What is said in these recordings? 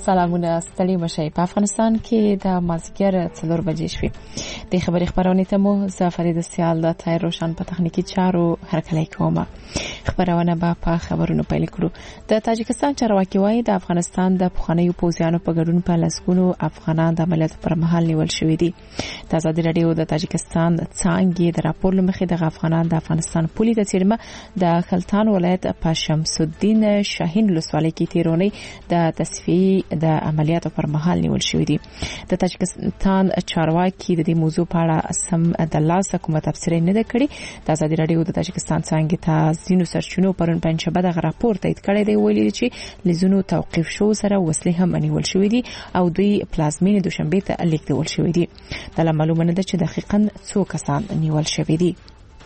سلامونه ستړي مشي په افغانستان کې د مازیګر 4 بجې شوې د خبري خبرونه ته مو زفرید سیال د تای روشن په تخنیکی چارو هرکلی کومه خبرونه په خبرونو پیل کړو د تاجکستان چارواکي وایي د افغانستان د پخوانیو پوځیانو په ګډون په لسګونو افغانان د عملیاتو پر مهال نیول شوې دي د ازادي رادیو د تاجکستان څنګه د راپور لمخې د افغانان د افغانستان پولیس د چیرمه د خلتان ولایت په شمس الدین شاهین لسوالۍ کې تیرونی د تصفیه د عملیاتو پر مهال نیول شوې دي د تاجکستان چارواکي د دې موضوع په اړه سم د لاسه کومه تفسیر نه ده کړې د ازادي رادیو د تاجکستان څنګه ته زینو سرچینو پرون پنځه د راپور تایید کړی دی ویلي چې لزونو توقيف شو سره وسلې هم نیول شوې دي او دوی پلازمینې دوشنبه ته لیکل شوې دي د معلومه نه ده چې دقیقاً څو کسان نیول شوي دي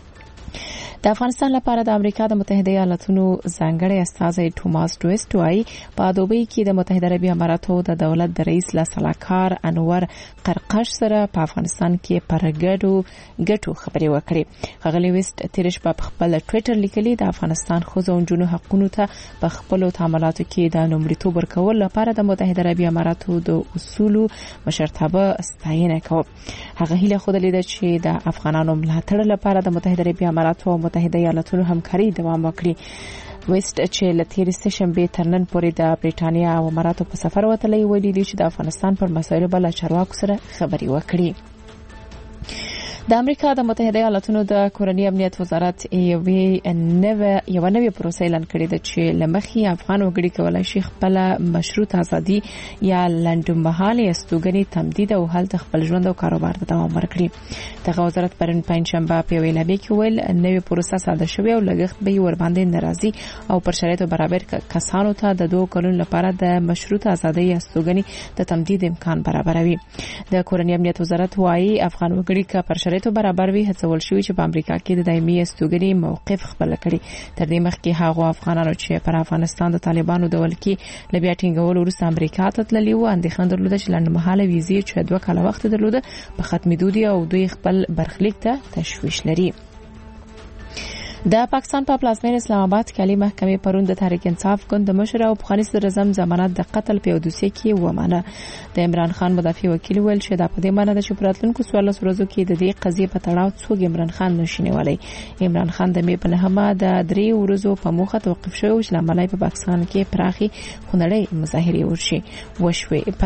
د افغانستان لپاره د امریکا د متحده ایالاتونو ځانګړی استازی ټوماس ډویسټ وايي په دوبۍ کې د متحده عربي اماراتو د دولت د رئیس لا صلاحکار انور قرقش سره په افغانستان کې پرګټو خبري وکړي غلي وست تیرش په خپل ټوئیټر لیکلي د افغانستان خوځو جنو حقوقو ته په خپل تعاملاتو کې د نومړیتوب ورکول لپاره د متحده عربي اماراتو د اصولو مشرتابه ستاینه کوي هغه هیله خو د لیدل چې د افغانانو ملاتړ لپاره د متحده عربي اماراتو متحده ایالاتونو همکاري دوام وکړي وست چې لتیر سشنبه ترنن پورې د بریټانیا او اماراتو په سفر وتلی ویلي دي چې د افغانستان پر مسایلو بل چارواکو سره خبري وکړي د امریکا د متحده ایالاتونو د کورنی امنیت وزارت یو نوې پروسه اعلان کړې ده چې لمخي افغان وګړي کولای شي خپل مشروط ازادي یا لنډمهاله استوګنې تمدید او حالت خپل ژوند او کاروبار ته دوام ورکړي دغه وزارت پرون پنځشنبه په ویلابه کې ویل نوې پروسه ساده شوې او لګښت به ور باندې ناراضي او پر شرایطو برابر کسانو ته د 2 کلونو لپاره د مشروط ازادي استوګنې د تمدید امکان برابروي د کورنی امنیت وزارت وايي افغان وګړي کا پر شرایطو برابر وي هڅول شوی چې په امریکا کې د دایمي استوګنې موقف خپل کړي تر دې مخکې هغه افغانانو چې پر افغانستان د طالبانو د ولکې لبیا ټینګول وروسته امریکا ته تللی و اندېښنه درلوده چې لنډمهاله ویزې چې 2 کاله وخت درلوده په ختمېدو دي او دوی خپل برخلیک ته تشویش لري د پاکستان په پلازمینه اسلام آباد کې عالی محکمې پرون د تحریک انصاف ګوند مشر او افغاني صدر اعظم ضمانت د قتل په دوسیه کې ومانه د عمران خان مدافع وکیل ویل چې د پدې معنی د شپراتلونکو 14 ورځو کې د دې قضیې په تړاو څوک عمران خان نشینولای عمران خان د می په نهمه د 3 ورځو په موخه توقف شو چې لاملای په پاکستان کې پراخي خونړۍ مظاهره وشوي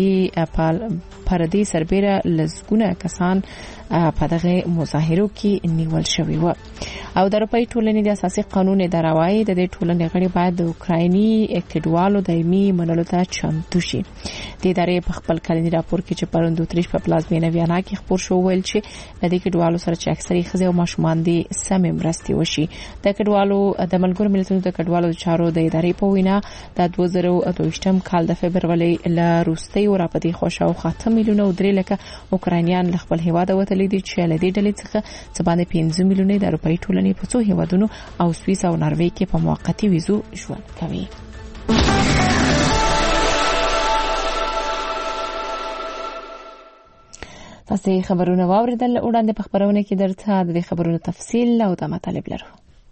پردي سربېره لزګونه کسان په دغه مظاهرو کې نیول شوی و او د اروپאי ټولنې د اساسي قانون دراوی د دې ټولنې غړي باید د اوکرایني کډوالو دایمي منلو ته چمتو شي د ادارې په خپل کلنی راپور کې چې پرون 2 په پلازمینه ویانا کې خبر شو ویل چې د دې کډوالو سره چې اکثري خزه او ماشومان دي سم مرستي وشي د کډوالو د ملګرو ملتونو د کډوالو چارو د ادارې په وینا د 2023م کال د فبرवरी ل روستي او راپدي خوشاو خاتم میلیونه او 3 لکه اوکراینیان خپل هیواد وته لیدي چې لدې ډلې څخه څبانه 15 میلیونه د اروپאי ټولنې په څو هیوادونو او سویس او ناروې کې په موقتی ویزو ژوند کوي تاسو خبرونه واوریدل وړاندې په خبرونه کې درته د خبرونو تفصیل او د مطالب لرو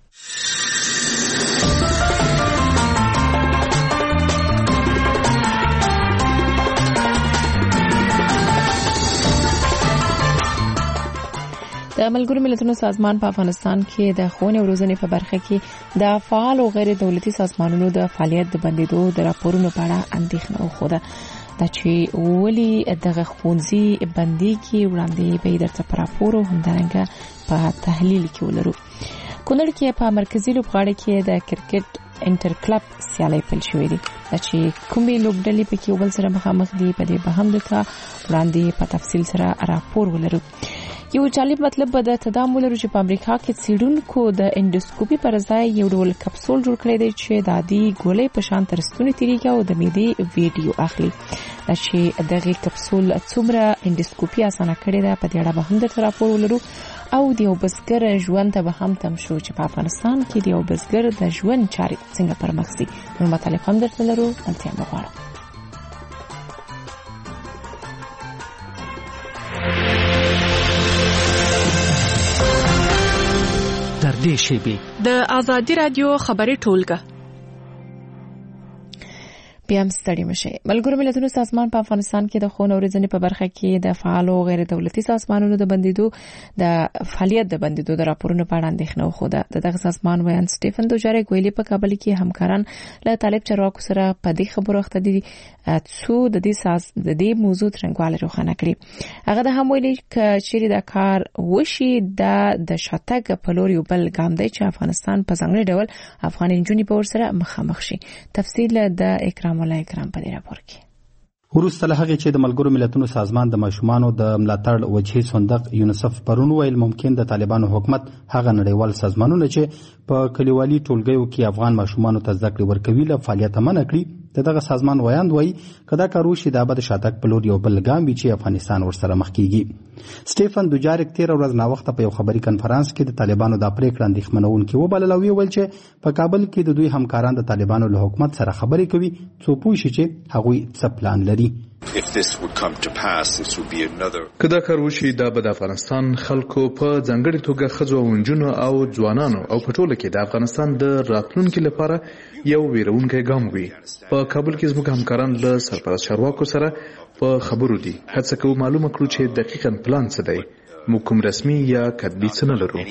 د ملګرو ملتونو سازمان په افغانستان کې د ښوونې او روزنې په برخه کې د فعال او غیر دولتي سازمانونو د فعالیت د بندیدو د راپورونو په اړه اندېښنه وښوده دا چې ولي دغه ښوونځي بندي کې وړاندې به درته پر راپور او همدارنګه په تحلیل کې ولرو کونړ کې په مرکزی لوبغاړي کې د کرکټ انټر کلب سیالي پیل شوې دي چې کومې لوبډلې په کې ول سره مخامخ دي په دې به هم دته وړاندې په تفصیل سره راپور ولرو یو جالب مطلب به د تدامل لري چې په امریکا کې څېړونکو د انډوسکوپي پر ځای یو ډول کپسول جوړ کړی دی چې د عادي ګولې په شان ترستونی تیریږي او د معدې ویډیو اخلي چې دغه کپسول څومره انډوسکوپي اسانه کړې ده په دې اړه به هم د راپور ولرو او د یو بزګر ژوند ته به هم تم شو چې په افغانستان کې د یو بزګر د ژوند چارې څنګه پرمخ ځي نو مطالب هم درته لرو انتیا مغواړم د آزادی رادیو خبري ټولګه بیا هم ستړي مشي. ملګرو ملتونو سازمان په افغانستان کې د خون او ورځنې په برخه کې د فعال او غیر دولتي سازمانونو د بندیدو د فعالیت د بندیدو د راپورونو په اړه اندېښنه وښوده. دغه سازمان ویان سټیفن دوجاریک ویلي په کابل کې همکاران له طالب چارواکو سره په دې خبرو اخته دي څو د دې موضوع ترنګواله روښانه کړي. هغه د هم ویلي چې چیرې د کار وشي د شاتګ په لور یو بل ګام دی چې افغانستان په ځانګړي ډول افغان انجونې په ور سره مخامخ شي. تفصیل د اکرام الله اکرام په دې راپور کې. وروسته له هغې چې د ملګرو ملتونو سازمان د ماشومانو د ملاتړ وجهي صندوق یونیسف پرون ویل ممکن د طالبانو حکومت هغه نړیوال سازمانونه چې په کلیوالي ټولګیو کې افغان ماشومانو ته زده کړې ورکوي له فعالیت منع کړي. دغه سازمان ویاند وایي که دا کار وشي دا به د شاتګ په لور یو بل ګام وي چې افغانستان ورسره مخ کیږي. سټیفن دوجاریک تېره ورځ ناوخته په یو خبري کنفرانس کې د طالبانو دا پریکړه اندېښمنونکې وبلله او ویل چې په کابل کې د دوی همکاران د طالبانو له حکومت سره خبرې کوي څو پوه شي چې هغوی څه پلان لري. که دا کار وشي دا به د افغانستان خلکو په ځانګړې توګه ښځو او نجونو او ځوانانو او په ټوله کې د افغانستان د راتلونکي لپاره یو ویرونکی ګام وي. په کابل کې زموږ همکاران له سرپرست چارواکو سره په خبرو دي. هڅه کوو معلومه کړو چې دقیقاً پلان څه دی. موږ کوم رسمي یا کتبي څه نه لرو.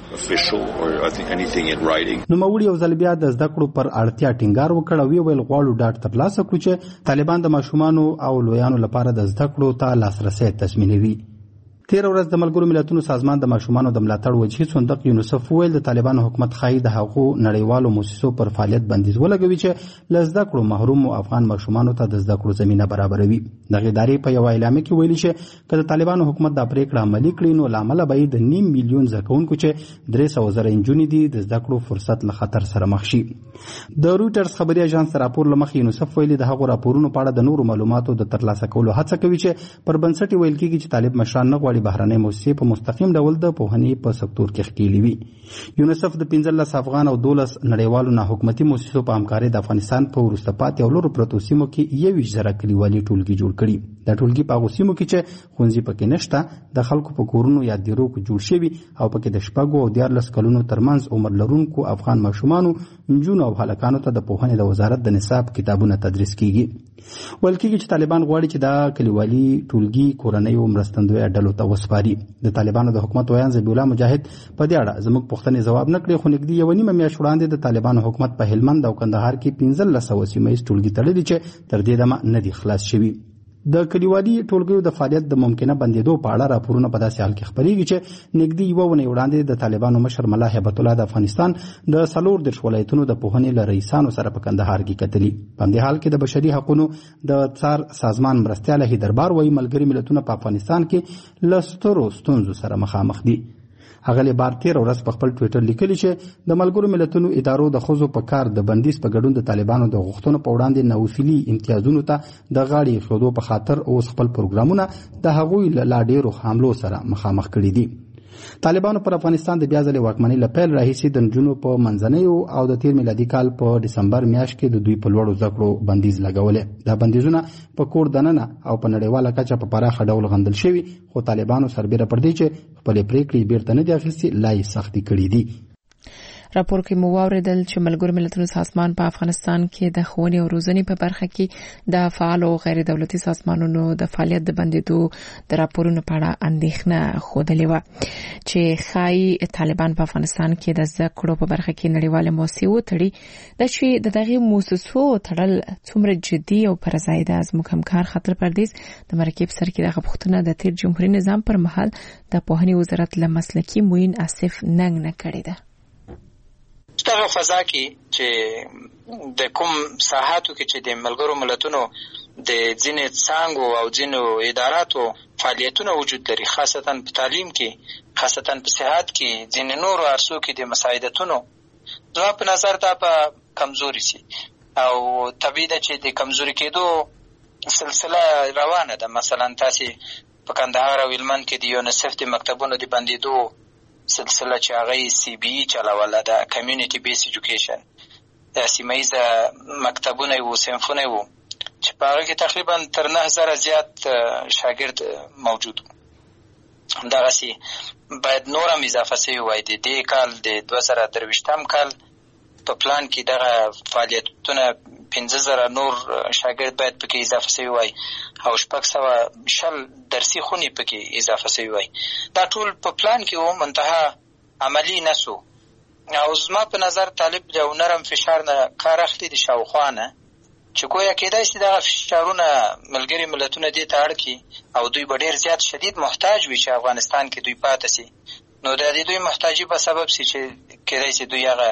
نوموړي یو ځل بیا د زده کړو پر اړتیا ټینګار وکړ او ویل غواړو ډاډ ترلاسه کړو چې طالبان د ماشومانو او لویانو لپاره د زده کړو ته لاسرسی تضمینوي. تېره ورځ د ملګرو ملتونو سازمان د ماشومانو د ملاتړ وجهي صندوق یونیسف ویل د طالبانو حکومت ښایي د هغو نړیوالو موسسو پر فعالیت بندیز ولګوي چې له زده کړو محروم افغان ماشومانو ته د زده کړو زمینه برابروي. دغه ادارې په یو اعلامیه کې ویلي چې که د طالبانو حکومت دا پریکړه عملي کړي نو له امله به د 9 میلیون زده کوونکو چې 300,000 نجونې دي د زده کړو فرصت له خطر سره مخ شي. د رویټرز خبري اژانس راپور له مخې یونیسف ویلي د هغو راپورونو په اړه د نورو معلوماتو د ترلاسه کولو هڅه کوي چې پر بنسټ ویل کېږي چې طالب مشران نه غواړي بهرنۍ موسسې په مستقیم ډول د پوهنې په سکتور کې ښکېلې وي. یونیسف د 15 افغان او 12 نړیوالو ناحکومتي موسسو په همکارۍ د افغانستان په وروسته پاتې او لرو پرتو سیمو کې 21,000 کلیوالي ټولګي جوړ کړي. دا ټولګي په هغو سیمو کې چې ښوونځي پکې نشته د خلکو په کورونو یا دیرو کې جوړ شوي او پکې د 6 او 14 کلونو ترمنځ عمر لرونکو افغان ماشومانو نجونو او هلکانو ته د پوهنې د وزارت د نصاب کتابونه تدریس کیږي. ویل کېږي چې طالبان غواړي چې دا کلیوالي ټولګي کورنیو مرستندویه ډلو ته وسپاري. د طالبانو د حکومت ویان ذبیح الله مجاهد په دې اړه زموږ پوښتنې ځواب نه کړې خو نږدې یوه نیمه میاشت وړاندې د طالبانو حکومت په هلمند او کندهار کې 1500 سیمه ییز ټولګي تړلي چې تر دې دمه نه دي خلاص شوي. د کلیوالي ټولګیو د فعالیت د ممکنه بندیدو په اړه راپورونه په داسې حال کې خپریږي چې نږدې یوه اونۍ وړاندې د طالبانو مشر ملا هیبت الله د افغانستان د 14 ولایتونو د پوهنې له رئیسانو سره په کندهار کې کتلي. په همدې حال کې د بشري حقوقو د څار سازمان مرستیال هیدربار وایي ملګري ملتونه په افغانستان کې له سترو ستونزو سره مخامخ دي. هغه بار تېره ورځ په خپل ټویټر لیکلي چې د ملګرو ملتونو ادارو د ښځو په کار د بندیز په ګډون د طالبانو د غوښتنو په وړاندې نوفلي امتیازونو ته د غاړې ایښودو په خاطر اوس خپل پروګرامونه د هغوی له لا ډېرو حملو سره مخامخ کړي دي. طالبانو پر افغانستان د بیا ځلې واکمنۍ له پیل راهیسې د نجونو په منځنیو او د تیر میلادي کال په ډسمبر میاشت کې د دوی په لوړو زده کړو بندیز لګولې. دا بندیزونه په کور دننه او په نړیواله کچه په پراخه ډول غندل شوي خو طالبانو سربیره پر دې چې خپلې پریکړې بیرته نه دي اخیستې لا یې سختې کړي دي. راپور کې مو واوریدل چې ملګرو ملتونو سازمان په افغانستان کې د ښوونې او روزنې په برخه کې د فعال او غیر دولتي سازمانونو د فعالیت د بندیدو د راپورونو په اړه اندېښنه ښودلې وه چې ښایي طالبان په افغانستان کې د زده کړو په برخه کې نړیوالې موسسې وتړي. دا چې د دغې موسسو تړل څومره جدي او پر ځای ده. زموږ همکار خاطر پردیز د مرکې په سر کې دغه پوښتنه د تیر جمهوري نظام پر مهال د پوهنې وزارت له مسلکي معین آصف ننګ نه کړې ده. دغه فضا کې چې د کوم ساحاتو کې چې د ملګرو ملتونو د ځینې څانګو او ځینو اداراتو فعالیتونه وجود لري، خاصتا په تعلیم کې، خاصتا په صحت کې، ځینې نورو عرصو کې د مساعدتونو زما په نظر دا به کمزوري سي او طبیعي ده چې د کمزوري کېدو سلسله روانه ده. مثلا تاسې په کندهار او هلمند کې د یونیسف د مکتبونو د بندېدو سلسله چې هغه سی بی ای چلوله د کمیونټي بیس ایجوکیشن د سیمایي مکتبونه وو، صنفونه وو چې په هغه کې تقریبا تر 9000 زیات شاګرد موجود وو. همدغسې باید نور هم اضافه شوي وای. د دې کال د 2023 کال په پلان کې دغه فعالیتونه 15,000 نور شاګرد باید پکې اضافه شوي وای او 600 درسي خونې پکې اضافه شوي وای. دا ټول په پلان کې و، منتها عملی نسو. او زما په نظر طالب د نرم فشار نه کار اخلي د شاوخوا نه، چې ګویا کېدای شي دغه فشارونه ملګري ملتونه دې ته اړ کړي او دوی به ډېر زیات شدید محتاج وي چې افغانستان کې دوی پاتې سي. نو د دې دوی محتاجي به سبب سي چې کېدای شي دوی هغه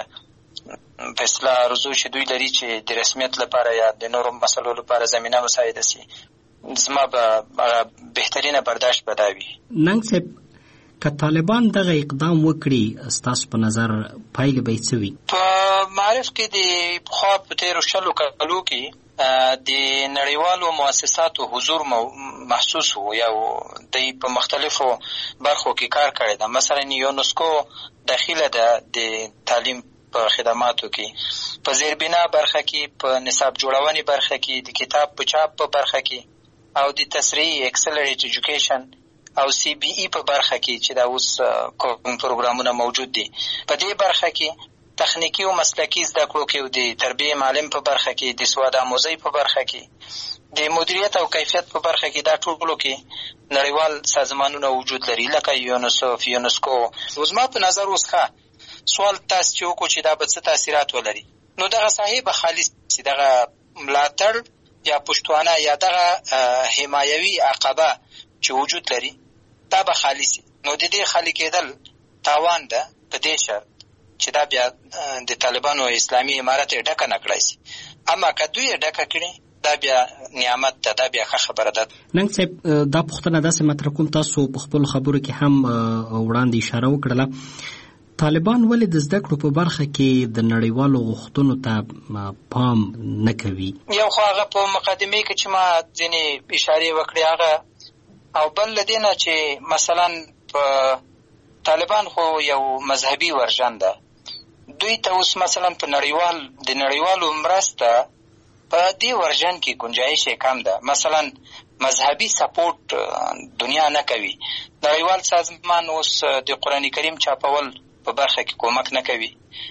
فیصله ارزو چې دوی لري چې د رسمیت لپاره یا د نورو مسلو لپاره زمینه مساعده سي. زما به بهترینه برداشت به دا وي. ننګ صاحب، که طالبان دغه اقدام وکړي ستاسو په نظر پایلې به څه وي؟ په معارف کې د پخوا په تېرو 20 کالو کې د نړیوالو مؤسساتو حضور محسوس و یا دوی په مختلفو برخو کې کار کړی ده. مثلا یونسکو داخله ده د تعلیم په خدماتو کې، په زیربنا برخه کې، په نصاب جوړونې برخه کې، د کتاب په چاپ په برخه کې او د تسریع اکسلریټ ایجوکیشن او CBE په برخه کې چې دا اوس کوم پروګرامونه موجود دي. په دې برخه کې تخنیکی او مسلکی زده کړو کې او د تربیه معلم په برخه کې، د سواد آموزۍ په برخه کې، د مدیریت او کیفیت په برخه کې، دا ټولو کې نړیوال سازمانونه وجود لري لکه یونسف، یونسکو. زما په نظر اوس سوال تاسو چې وکړو چې دا به څه تاثیرات ولري، نو دغه ساحې به خالص چې دغه ملاتړ یا پشتوانه یا دغه حمایوي عقبه چې وجود لري دا به خالص. نو د دې خالی کېدل تاوان ده په دې شرط چې دا بیا د طالبانو اسلامي امارت ډکه نه کړای شي. اما که دوی ډکه کړي دا بیا نعمت ده، دا بیا ښه خبره ده. ننګ صاحب، دا پوښتنه داسې مطرح کوم، تاسو په خپلو خبرو کې هم وړاندې اشاره وکړله، طالبان ولې د زده کړو په برخه کې د نړیوالو غوښتنو ته پام نه کوي؟ یو خو هغه په مقدمې کې چې ما ځینې اشارې وکړې هغه، او بل له دې نه چې مثلا په طالبان خو یو مذهبي ورژن ده، دوی ته اوس مثلا په نړیوالو مرسته په دې ورژن کې گنجایش کم ده. مثلا مذهبي سپورټ دنیا نه کوي، نړیوال سازمان اوس د قرآن کریم چاپول په برخه کې کومک نه کوي،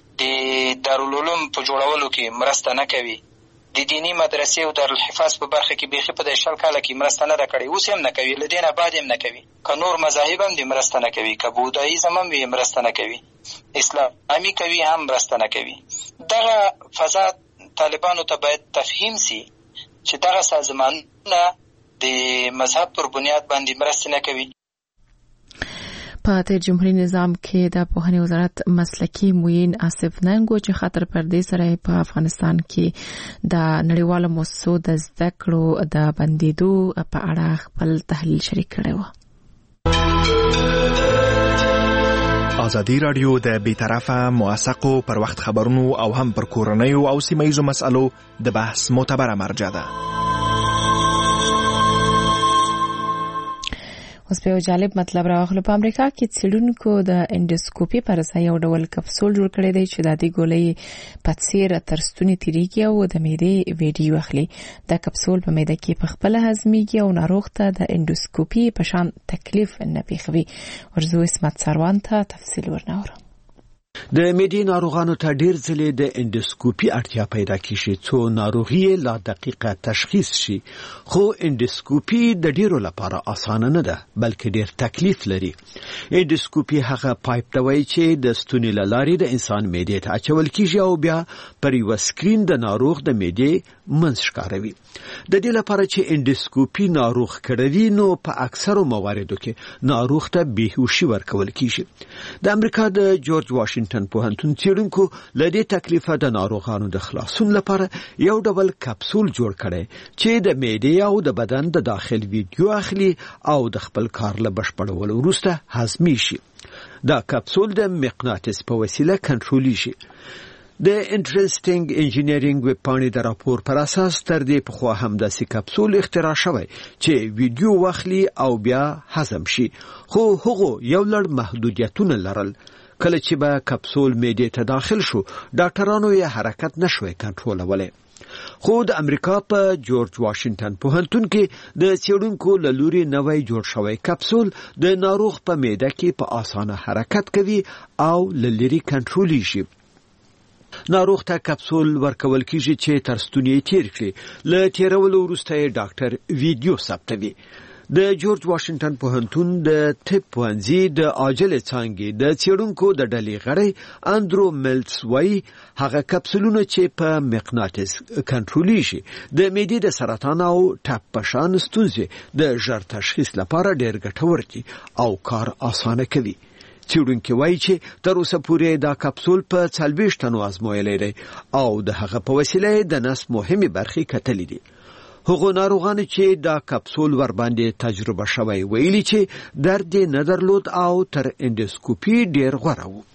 د دارالعلوم په جوړولو کې مرسته نه کوي، د دینی مدرسې او دارالحفاظ په برخه کې بیخي په 10 کاله کې مرسته نه کړې، اوس هم نه کوي، له دې نه بعد هم نه کوي. که نور مذاهب هم دې مرسته نه کوي، که بودایزم هم یې مرسته نه کوي، اسلامي کوي هم مرسته نه کوي. دغه فضا طالبانو ته باید تفهیم سي چې دغه سازمانونه د مذهب پر بنیاد باندې مرسته نه کوي. په تیر جمهوریت نظام کې د پوهنې وزارت مسلکی معین آصف ننګو چې خطر پردې سره په افغانستان کې د نړیوالو مؤسسو د زده کړو د بندیدو په اړه خپل تحلیل شریک کړی و. ازادي رادیو د بیطرفه موثقو پر وخت خبرونو او هم پر کورنیو او سیمه‌ییزو مسألو د بحث معتبره مرجع ده. اوس په جالب مطلب راغلو. په امریکا کې څېړونکو د انډوسکوپي پر ځای یو ډول کپسول جوړ کړی دی چې د دې ګولۍ په څیر تر ستوني تیریږي او د معدې ویډیو اخلي. دا کپسول په معده کې په خپل هضمېږي او ناروغ ته د انډوسکوپي په شان تکلیف نه پېښوي. ورزو اسمت سروان ته تفصیل ورناوړو. د معدې ناروغانو ته ډیر ځلې د انډوسکوپي اړتیا پیدا کیږي څو ناروغي لا دقیقه تشخیص شي، خو انډوسکوپي د ډیرو لپاره اسانه نه ده بلکې ډیر تکلیف لري. انډوسکوپي هغه پایپ ته وایي چې د ستوني له لارې د انسان معدې ته اچول کیږي او بیا پر یو سکرین د ناروغ د معدې منځ ښکاروي. د دې لپاره چې انډوسکوپي ناروغ کړوي نو په اکثرو مواردو کې ناروغ ته بیهوشي ورکول کیږي. د امریکا د جورج واشنگټن پوهنتون څېړونکو له دې تکلیفه د ناروغانو د خلاصون لپاره یو ډول کپسول جوړ کړی چې د معدې او د بدن د داخل ویډیو اخلي او د خپل کار له بشپړولو وروسته هضمي شي. دا کپسول د مقناطیس په وسیله کنټرولیږي. د انټرسټینګ انجینیرینګ ویب پاڼې د راپور پر اساس تر دې پخوا هم داسې کپسول اختراع شوی چې ویډیو واخلي او بیا هضم شي، خو هغه یو لړ محدودیتونه لرل. کله چې به کپسول معدې ته داخل شو ډاکټرانو یې حرکت نشوي کنټرولولی. خو د امریکا په جورج واشنگټن پوهنتون کې د څېړونکو له لوري نوی جوړ شوی کپسول د ناروغ په معده کې په اسانه حرکت کوي او له لرې کنټرولیږي. ناروغ ته کپسول ورکول کیږي چې تر ستوني تیر کړي. له تیرولو وروسته ډاکټر ویډیو ثبتوي. د جورج واشنگټن پوهنتون د طب پوهنځي د عاجله څانګې د څېړونکو د ډلې غړی اندرو ملټس وايي هغه کپسولونه چې په مقناطیس کنټرولېږي د معدې د سرطان او ټپ په شان ستونزې د ژر تشخیص لپاره ډېر ګټور دي او کار اسانه کوي. څېړونکي وایي چې تر اوسه پورې دا کپسول په 40 تنو ازمویلی دی او د هغه په وسیله د نس مهمې برخې کتلې دي. هغه ناروغان چې دا کپسول ور باندې تجربه شوی ویلي چې درد نه درلود او تر اندوسکوپي ډیر غوره و.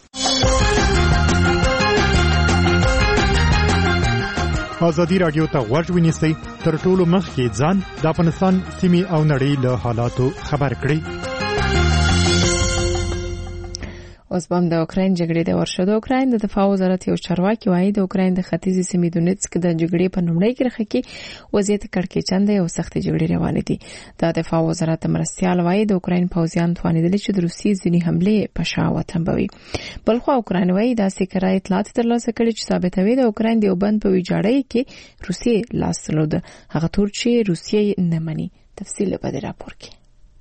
ازادي رادیو ته غوږ ونیسئ، تر ټولو مخکې ځان د افغانستان سیمې او نړۍ له حالاتو خبر کړئ. اوس هم د اوکراین جګړې د ورشو د اوکراین د دفاع وزارت یو چارواکي وایي د اوکراین د ختیځې سیمې دونیتسک د جګړې په لومړۍ کرښه کې وضعیت کړکېچن دی او سختې جګړې روانې دي. د دفاع وزارت مرستیال وایي د اوکراین پوځیان توانیدل چې د روسیې ځینې حملې په شا وتمبوي. بلخو اوکراین وایي داسې کرای اطلاعات ترلاسه کړي چې ثابتوي د اوکراین د یو بند په ویجاړۍ کې روسیې لاس درلود، هغه تور چې روسیې نه مني. تفصیل په دې راپور کې.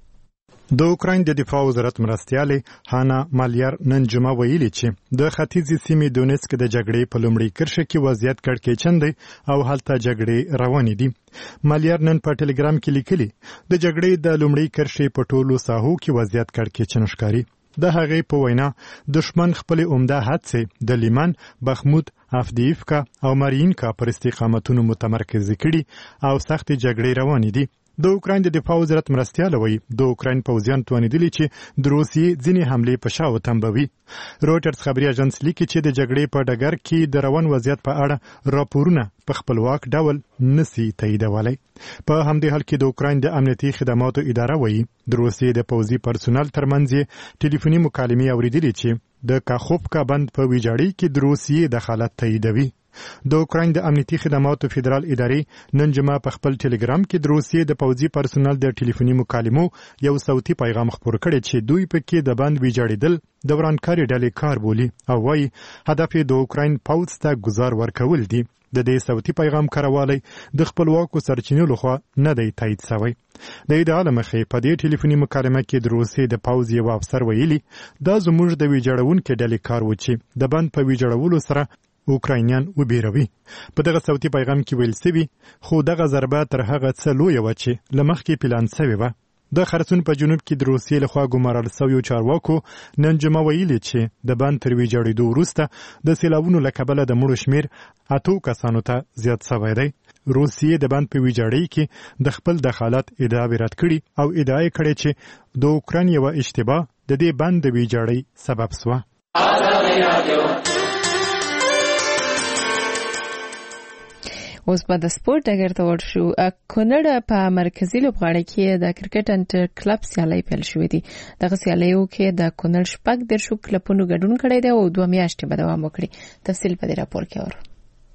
د اوکراین د دفاع وزارت مرستیال هانا مالیار نن جمعه ویلي چې د ختیځې سیمې دونیتسک د جګړې په لومړۍ کرښه کې وضعیت کړکېچن دی او هلته جګړې روانې دي. مالیار نن په ټلګرام کې لیکلي د جګړې د لومړۍ کرښې په ټولو ساحو کې وضعیت کړکېچن ښکاري. د هغې په وینا دشمن خپل عمده هڅې د لیمان، بخمود، افدیفکا او مارینکا پر استقامتونو متمرکز کړي او سخت جګړې روانې دي. د اوکراین د دفاع وزارت مرستیال وایي د اوکراین پوځیان توانیدلي چې د روسیې ځینې حملې په شا وتمبوي. رویټرز خبري اژانس لیکي چې د جګړې په ډګر کې د روان وضعیت په اړه راپورونه په خپلواک ډول نسی تاییدولی. په همدې حال کې د اوکراین د امنیتي خدماتو اداره وایي د روسیې د پوځي پرسونل ترمنځ ټلیفوني مکالمې اوریدلې چې د کاخوفکا بند په ویجاړۍ کې د روسیې دخالت تاییدوي. د اوکراین د امنیتي خدماتو فدرال ادارې نن جمعه په خپل ټلګرام کې د روسیې د پوځي پرسونل د ټلیفوني مکالمو یو صوتي پیغام خپور کړی چې دوی پکې د بند ویجاړېدل د ورانکاري ډلې کار بولي او وایي هدف یې د اوکراین پوځ ته ګزار ورکول دي. د دې صوتي پیغام کاروالی د خپلواکو سرچینو لخوا نه دی تایید شوی. د ادعا له مخې په دې ټلیفوني مکالمه کې د روسیې د پوځ یو افسر ویلي دا زموږ د ویجاړونکو ډلې کار و چې د بند په ویجاړولو سره اوکراینیان وبېروي. په دغه صوتي پیغام کې ویل شوي خو دغه ضربه تر هغه څه لویه وه چې له مخکې پلان شوې وه. د خرسون په جنوب کې د روسیې لخوا ګمارل شویو چارواکو نن جمعه ویلي چې د بند تر ویجاړېدو وروسته د سیلابونو له کبله د مړو شمېر 8 کسانو ته زیات شوی دی. روسیې د بند په ویجاړۍ کې د خپل دخالت ادعاوې رد کړي او ادعا یې کړې چې د اوکراین یوه اشتباه د دې بند د ویجاړۍ سبب شوه. اوس په د سپورت ډګر ته ورشو. کونړ په مرکزي لوبغاړي کې د کرکټ انټر کلب سیالۍ پیل شوې دي. دغه سیالیو کې د کونړ شپږ درشو کلبونو ګډون کړی دی او 2 میاشتې به دوام وکړي. تفصیل په دې راپور کې اورو.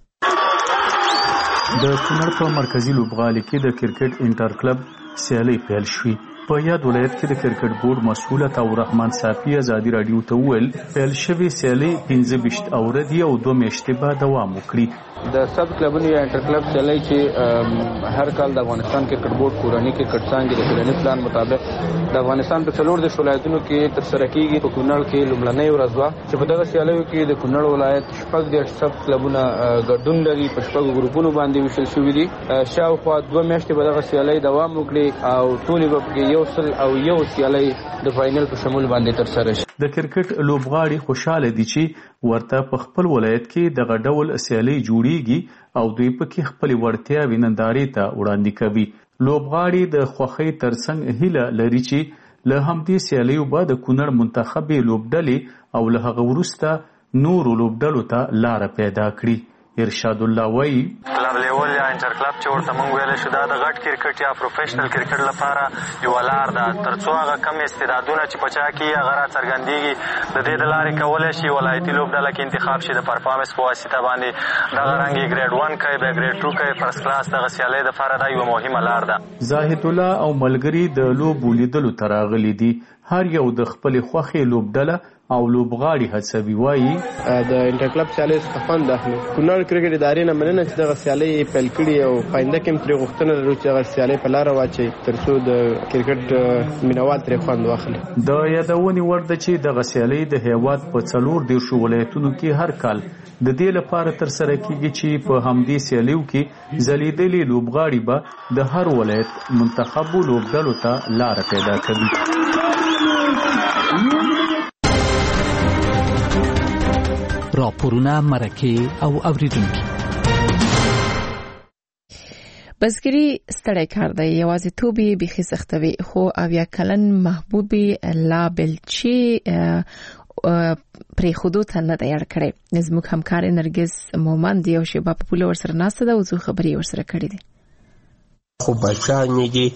د کونړ په مرکزي لوبغالي کې د کرکټ انټر کلب سیالۍ پیل شوې. په یاد ولایت کې د کرکټ بورډ مسؤل عطاء رحمان صافي ازادي رادیو ته وویل پیل شوې سیالۍ 15 اورې دی او 2 میاشتې به دوام وکړي. د سب کلبونو یا انټر کلب سیالۍ چې هر کال د افغانستان کرکټ بورډ کورنۍ کرکټ څانګې د پلاني پلان مطابق د افغانستان په 4 ولایتونو کې ترسره کیږي. په کونړ کې لومړنۍ ورځ وه چې په دغه سیالیو کې د کونړ ولایت شپږ د سب کلبونه ګډون لري، په شپږ ګروپونو باندې ویشل شوي دي. شاوخوا 2 میاشتې به دغه سیالۍ دوام وکړي او ټولې به پکې 101 سیالۍ د فاینل په شمول باندې ترسره شي. د کرکټ لوبغاړي خوشاله دي چې ورته په خپل ولایت کې دغه ډول سیالۍ جوړیږي او دوی پکې خپل وړتیاوې نندارې ته وړاندې کوي. لوبغاړي د خوښۍ ترڅنګ هیله لري چې له همدې سیالیو به د کونړ منتخبې لوبډلې او له هغه وروسته نورو لوبډلو ته لاره پیدا کړي. ارشاد الله وایي کلب لیول یا انټر کلب چې ورته موږ ویلی شو دا د غټ کرکټ یا پروفیشنل کرکټ لپاره یوه لار ده تر څو هغه کم استعدادونه چې په چا کې هغه راڅرګندېږي د دې د لارې کولی شي ولایتي لوبډله کې انتخاب شي د پرفارمنس په واسطه باندې دغه رنګ یې ګریډ 1 کوي بیا ګریډ 2 کوي فرست کلاس دغه سیالۍ دپاره دا یوه مهمه لار ده. زاهد الله او ملګري د لوبو لیدلو ته راغلي دي. هر یو د خپلې خوښې لوبډله او لوبغاړي هڅوي. وایي د انټر کلب سیالۍ څخه خوند اخلو. کونړ کرکټ ادارې نه مننه چې دغه سیالۍ پیل کړي او پاینده کې هم ترې غوښتنه لرو چې دغه سیالۍ په لاره واچوي تر څو د کرکټ مینوال ترې خوند واخلي. د یادونې وړ ده چې دغه سیالۍ د هیواد په 14 ولایتونو کې هر کال د دې لپاره ترسره کیږي چې په همدې سیالیو کې ځلیدلي لوبغاړي به د هر ولایت منتخبو لوبډلو ته لاره پیدا کوي. راپورونه، مرکې او اوریدونکي. بزګري ستړی کار دی، یوازیتوب یې بیخي سختوي، خو 80 کلن محبوبې لا بلچي پرې خودو ته نه دی اړ کړی. زموږ همکار نرګس مومند یو شیبه په پوله ورسره ناسته ده او زه خبرې ورسره کړې دي. خو بچیان مې دي،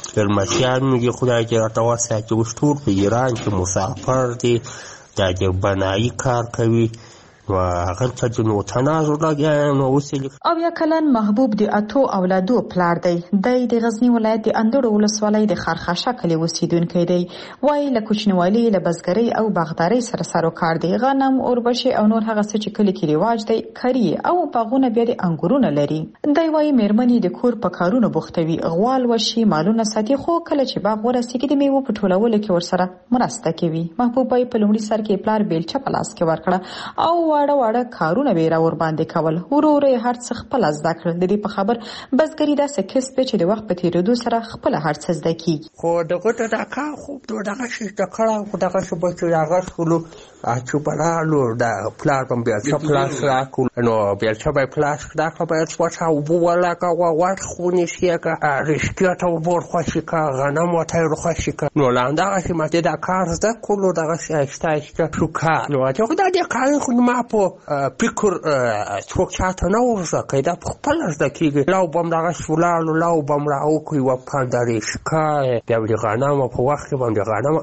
لمسیان مې دي، خدای دې راته وساتي. اوس ټول په ایران کې مسافر دي، دا د بنایي کار کوي و هغلته د نوتنازو لګیا نو اوس یې 80 کلن محبوب د اتو اولادو پلار دی. د غزنی ولایت د اندړو ولسوالۍ د خارخاشه کلي اوسیدونکی دی. وایي له کوچنیوالي له بزګرۍ او باغدارۍ سره سروکار دی. غنم، اوربشې او نور هغه څه چې کلی کې رواج دی کری او باغونه بیا د انګورونه لري. دی وایي میرمنې د کور په کارونو بوختوي، غوال وشي، مالونه ساتي، خو کله چې باغ ورسیږي د میوو په ټولولو کې ورسره مرسته کوي. محبوب وایي په لومړي سر کې پلار بیلچه په لاس کې ورکړه او واړه کارونه به را ور باندې کول. ورور یې هر څه خپل زده کړل. د دې په خبر بزګري داسې کسب چې د وخت په تیریدو سره خپل هر څه زده کیږي. خو دغه د کار خو دغه شي د کړه خو دغه څه بچو هغه ټول چې بلالو د پلار په بیا چې پلاس راکول نو بیا چې به پلاس راکړه به څه او ولا کا وړ خونی شي کا رښتیا ته ور خوشی کا غنم او ته خوشی کا نو لاندې چې ماته د کار زده کولو دغه شي شته شو کا نو ته خدای دې کار خو ما په فکر څوک چاته نه ورسه کیدا خپل زده کیږي. لاو بم دغه شولالو لاو بم راو کوي و پانداري شکا بیا د غنم په وخت باندې غنم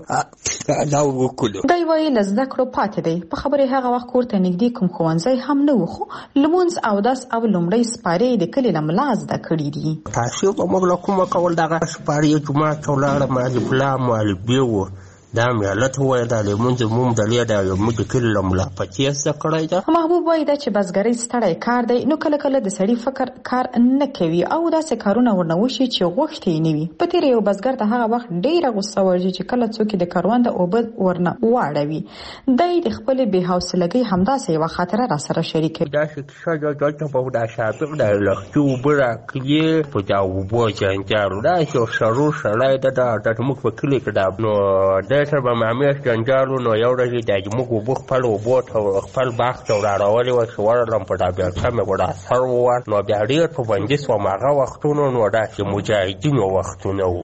لاو وکړو. دی وایي لزده کړو پاتې دی. په خبره هغه وخت کوړه نږدې کوم خوانځي هم نه وخو لمونځ او داس او لمړی سپاره د کلی لملاز د کړی دي. تاسو موږ له کومه کول دغه سپاره جمعه تولاړه مالي بلا مالي بیو دا ملت وای دا لمونځ موږ د لیدا یو موږ کلی لملا پچې څه کړی دا. محبوب وایي دا چې بزګري ستړی کار دی نو کله کله د سړي فکر کار نه کوي او داسې کارونه ورنوشي چې غوښتي نه وي. په تیر یو بزګر ته هغه وخت ډیره غوسه ورځي چې کله څوک د کاروان د اوبد ورنه واړوي. دی د خپل بې حوصلګۍ همداسې یو خاطره را سره شریکه. دا چې شاګه دلته په ودا شاپیر د لختو برا کلی په دا وبو جنجارو دا چې شرو شړای دا موږ په کلی کې دا نو تر به معمیش جنجالو نو یو ورځ د موږ وبو خپل وبو ته خپل باغ ته راړولې و چې ورلم په دا بیا سمه وړه سر ووار نو بیا ډېر په بندیز و ماغه وختونو نو دا چې مجاهدینو وختونه و.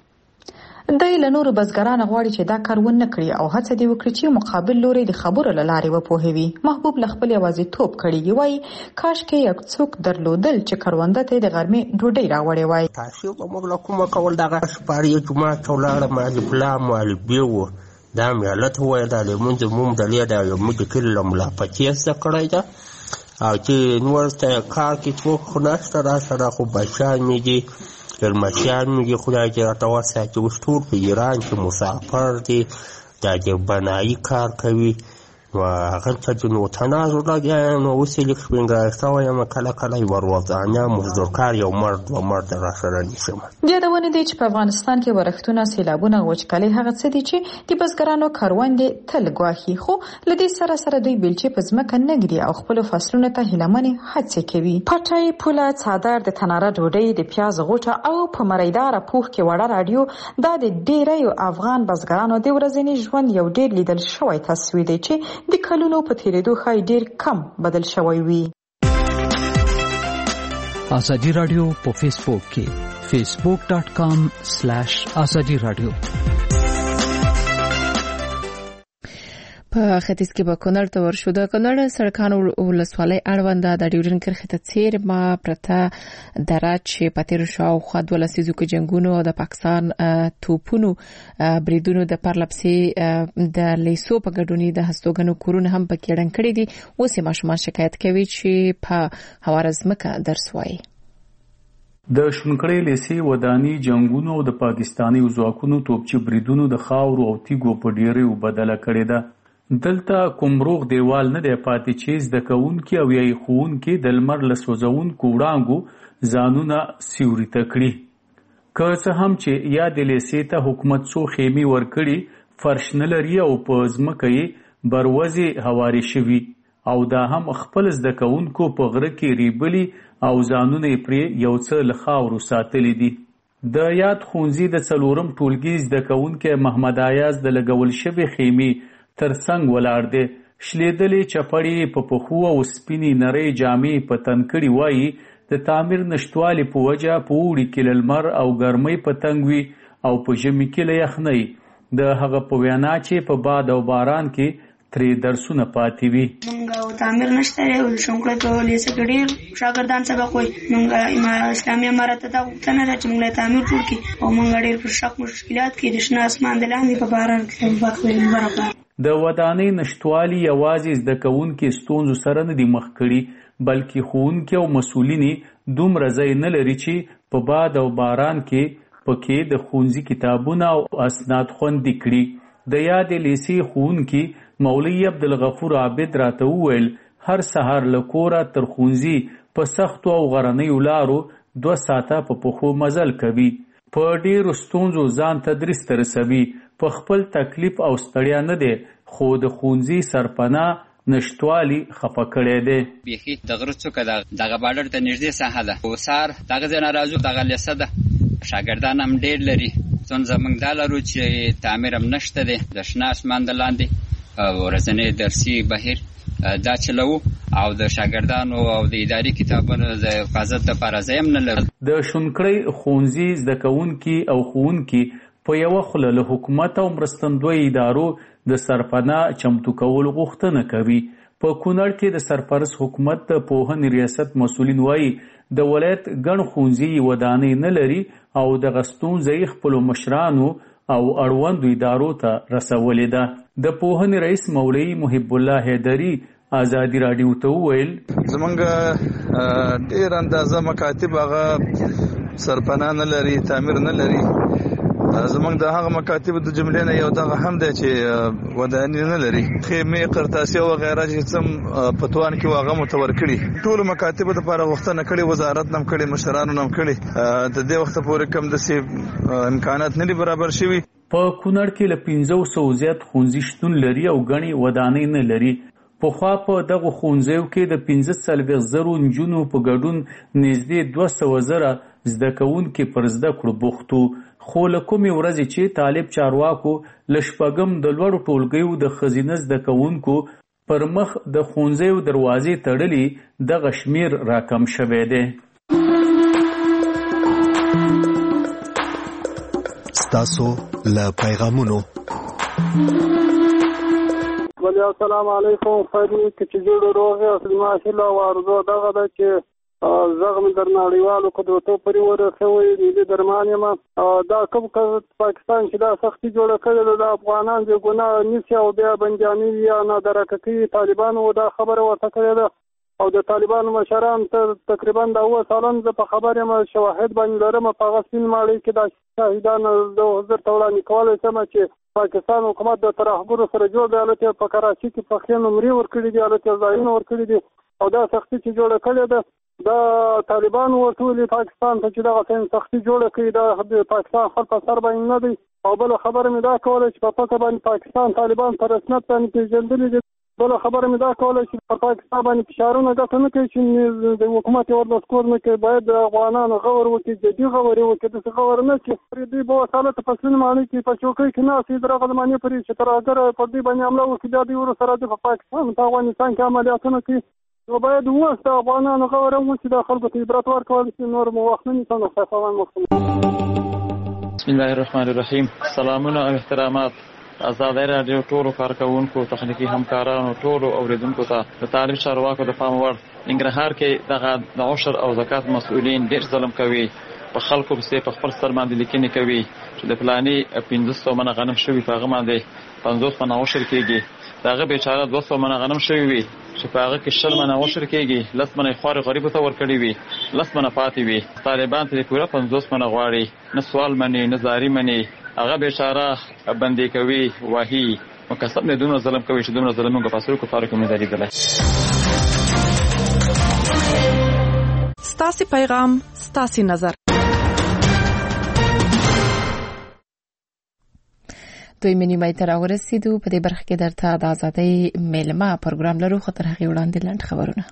دی له نورو بزګرانو غواړي چې دا کار ونه کړي او هڅه دې وکړي چې مقابل لوري د خبرو له لارې وپوهوي. محبوب له خپل یوازیتوب کړي وایي کاش کې یو څوک درلودل چې کرونده ته د غرمې ډوډۍ راوړې وای. تاسو موږ له کومه کول دغه سپاره جمعه تولاړه مالي بلا مالي بیو دا ملت وای دا لمونځ موږ د لیدا یو موږ کلی لملا پچې څه کړی دا او چې نور ته کار کې څوک خو نشته را سره خو بچیان مې دي لمسیان مې دي خدای دې راته وساتي. اوس ټول په ایران کې مسافر دي، دا د بنایي کار کوي و هغلته د نوتنازو لګیا نو اوس یې لږ سپینګرایسته وایم کله کله یې وروځانه مزدورکار یو مرد و مرد را سره نیسم. یادونه دی چې په افغانستان کې ورښتونه سیلابونه وچکالي هغه څه دي چې د بزګرانو کروندې تل ګواښي خو له دې سره سره دوی بیلچې په ځمکه نه ږدي او خپلو فصلونو ته هیلهمنې هڅې کوي. پټی، پوله، څادر، د تناره ډوډۍ، د پیاز غوټه او په مریداره پوښ کې وړه راډیو دا د ډیریو افغان بزګرانو د ورځني ژوند یو ډیر لیدل شوی تصویر دی چې د کلونو په تیریدو ښایي ډیر کم بدل شوی وي. ازادي رادیو په فیسبوک کې facebook.com/ازادي رادیو. په ختیځ کې به کونړ ته ورشو. د کونړ سړکانو ولسوالۍ اړونده د ډیورن کرښې ته څیر ما پرته دره چې په تیر شاوخوا 12 لسیزو کې جنگونو د پاکستان توپونو بریدونو د پرلپسې د لیسو په ګډونی د هستوګنو کورونه هم پکې ډنګ کړي دي. اوس یې ماشومان شکایت کوي چې په هواره ځمکه درس وایي. د شونکړې لیسې ودانی جنگونو د پاکستاني ځواکونو توپچي بریدونو د خاورو او تیګو په ډیرو بدله کړې ده. دلته کوم روغ دیوال نه دی پاتې چې زده کوونکي او یا ښوونکي د لمر له سوځونکو وړانګو ځانونه سیوري ته کړي. که څه هم چې یا د لیسې ته حکومت څو خیمې ورکړي فرش نه لري او په ځمکه یې بروزې هوارې شوي او دا هم خپل زده کوونکو په غره کې ریبلي او ځانونه یې پرې یو څه له خاورو ساتلي دي. د یاد ښوونځي د 4م ټولګي زده کوونکی محمد ایاز د لګول شوې خیمې تر څنګ ولاړ دی. شلېدلې چپړې په پښو او سپینې نرۍ جامې په تن کړي وایي د تعمیر نشتوالي په وجه په اوړي کې له لمر او ګرمۍ په تنګ وي او په ژمي کې له یخنۍ. د هغه په وینا چې په باد او باران کې ترې درسونه پاتې وي. مونږ تعمیر نشته دی او د شونکړې په لیسه کې ډېر شاګردان سبق وایي. مونږ اسلامي امارت ته دا غوښتنه ده چې مونږ له تعمیر جوړ کړي او مونږ ډېر پر شک مشکلات کې د شنه اسمان د لاندې په باران کې سبق وایي. د ودانۍ نشتوالي یوازې زده کوونکي ستونزو سره نه دي مخ کړي بلکې ښوونکي او مسؤلین دومره ځای نه لري چې په باد او باران کې پکې د ښوونځي کتابونه او اسناد خوندي کړي. د یادې لیسې ښوونکي مولوي عبدالغفور عابد راته وویل هر سهار له کوره تر ښوونځي په سختو او غرنیو لارو 2 ساعته په پښو مزل کوي. په ډېرو ستونزو ځان تدریس ته رسوي. په خپل تکلیف او ستړیا نه دی خو د ښوونځي سرپناه نشتوالي خفه کړی دی. بیخي د غره څوکه دغه بارډر ته نږدې ساحه ده. وسار دغه ځای نه راځو دغه لیسه ده. شاګردان هم ډېر لري. ستونزه موږ دا لرو چې تعمیر هم نشته دی. د شنه اسمان د لاندې ورځنی درسي بهیر دا چلو او د شاګردانو او د اداري کتابونو د حفاظت لپاره ځای هم نه لرو. د شونکړۍ ښوونځي زده کوونکي او ښوونکي په یوه خوله له حکومت او مرستندویو ادارو د سرپناه چمتو کولو غوښتنه کوي. په کونړ کې د سرپرست حکومت د پوهنې ریاست مسؤلین وایي د ولایت ګڼ ښوونځي ودانۍ نه لري او دغه ستونزه یې خپلو مشرانو او اړوندو ادارو ته رسولې ده. د پوهنې رئیس مولوي محب الله حیدري آزادي راډیو ته وویل زمونږ ډېر اندازه مکاتب هغه سرپناه نه لري تعمیر نه لري. زمونږ د هغه مکاتب د جملې نه یو دغه هم دی چې ودانۍ نه لري. خیمې قرطاسیه وغیره چې څه په توان کې هغه متور کړي. ټولو مکاتبو دپاره غوښتنه کړې وزارت نه هم کړې مشرانو نه هم کړې. د دې وخته پورې کوم داسې امکانات نه دي برابر شوي. په کونړ کې له 500 زیات ښوونځي شتون لري او ګڼې ودانۍ نه لري. پخوا په دغو ښوونځیو کې د 45,000 نجونو په ګډون نږدې 200,000 زده کوونکي پر زده کړو بوخت وو. خو له کومې ورځې چې طالب چارواکو له 6م د لوړو ټولګیو د ښځینه زده کوونکو پر مخ د ښوونځیو دروازې تړلي دغه شمیر راکم شوی دی. ستاسو له پیغامونو ولی السلام علیکم خیلی که چې جوړ روغ اصلي ماشله وارزو دغه ده چې زغم در نړیوالو قدرتو پورې ورسوي ملي درمان یم. دا کوم پاکستان چې دا سختي جوړه کړې ده د افغانان بې ګناه نیسي او بیا بنجاني یا نادرکه کوي طالبانو دا خبره ورته کړې ده او د طالبانو مشران تقریبا د 9 سالن زه په خبر یم شواهد باندې لرم. په هغه سپین ماڼۍ کې دا شاهدان د حضور ته وړاندې کولی شم چې پاکستان حکومت د ترهګرو سره جوړ دی. هلته په کراچي کې پخې نمرې ورکړي دي هلته ځایونه ورکړي دي او دا سختي چې جوړه کړې ده دا طالبان ورته ویلي پاکستان ته چې دغه سختي جوړه کړي دا د پاکستان خلک په سر باندې نه دی. او بله خبره مې دا کوله چې په پکه باندې پاکستان طالبان په رسمیت باندې پېژندلي دي. بله خبره مې دا کوله چې په پاکستان باندې فشارونه ګټه نه کوي چې د حکومت یې ورنسکور نه کوي. باید د افغانانو غور وکړي جدي غور یې وکړي داسې غور نه کړي. دوی به وسالته په سپین ماڼۍ کې په چوکۍ کې ناست د هغه زمانې پورې چې ترهګر پر دوی باندې حمله وکړي بیا دوی وروسته راځي په پاکستان په افغانستان کې عملیاتونه کوي. نو باید اوس د افغانانو غور هم وشي د خلکو ته عبرت ورکول شي. نور مو وخت نه نیسم خیفوان مخکې. بسم الله الرحمن الرحیم. سلامونه او احترامات آزادۍ راډیو ټولو کارکوونکو تخنیکي همکارانو ټولو اوریدونکو ته د طالب چارواکو د پام وړ ننګرهار کې دغه د عشر او زکات مسؤلین ډېر ظلم کوي. په خلکو پسې په خپل سر باندې لیکنې کوي چې د فلاني 500 منه غنم شوي په هغه باندې 50 منه عشر کېږي. د هغه بیچاره 200 منه غنم شوي وي چې په هغه کې 60 منه عشر کېږي. 10 منه خوارې غریبو ته ورکړي وي 10 منه پاتې وي. طالبان ته پوره 50 منه غواړي. نه سوال مني نه زاري مني. هغه بیچاره بندي کوي وهي مکسب نه دومره ظلم کوي چې دومره ظلم موږ په اصلي کفارو کې نه لیدلی. ستاسو پیغام ستاسو نظر. دوی منیمای تر ورسېدو په دې برخه کې درته د ازادۍ میلمه پروګرام لرو خو تر هغې وړاندې لنډ خبرونه.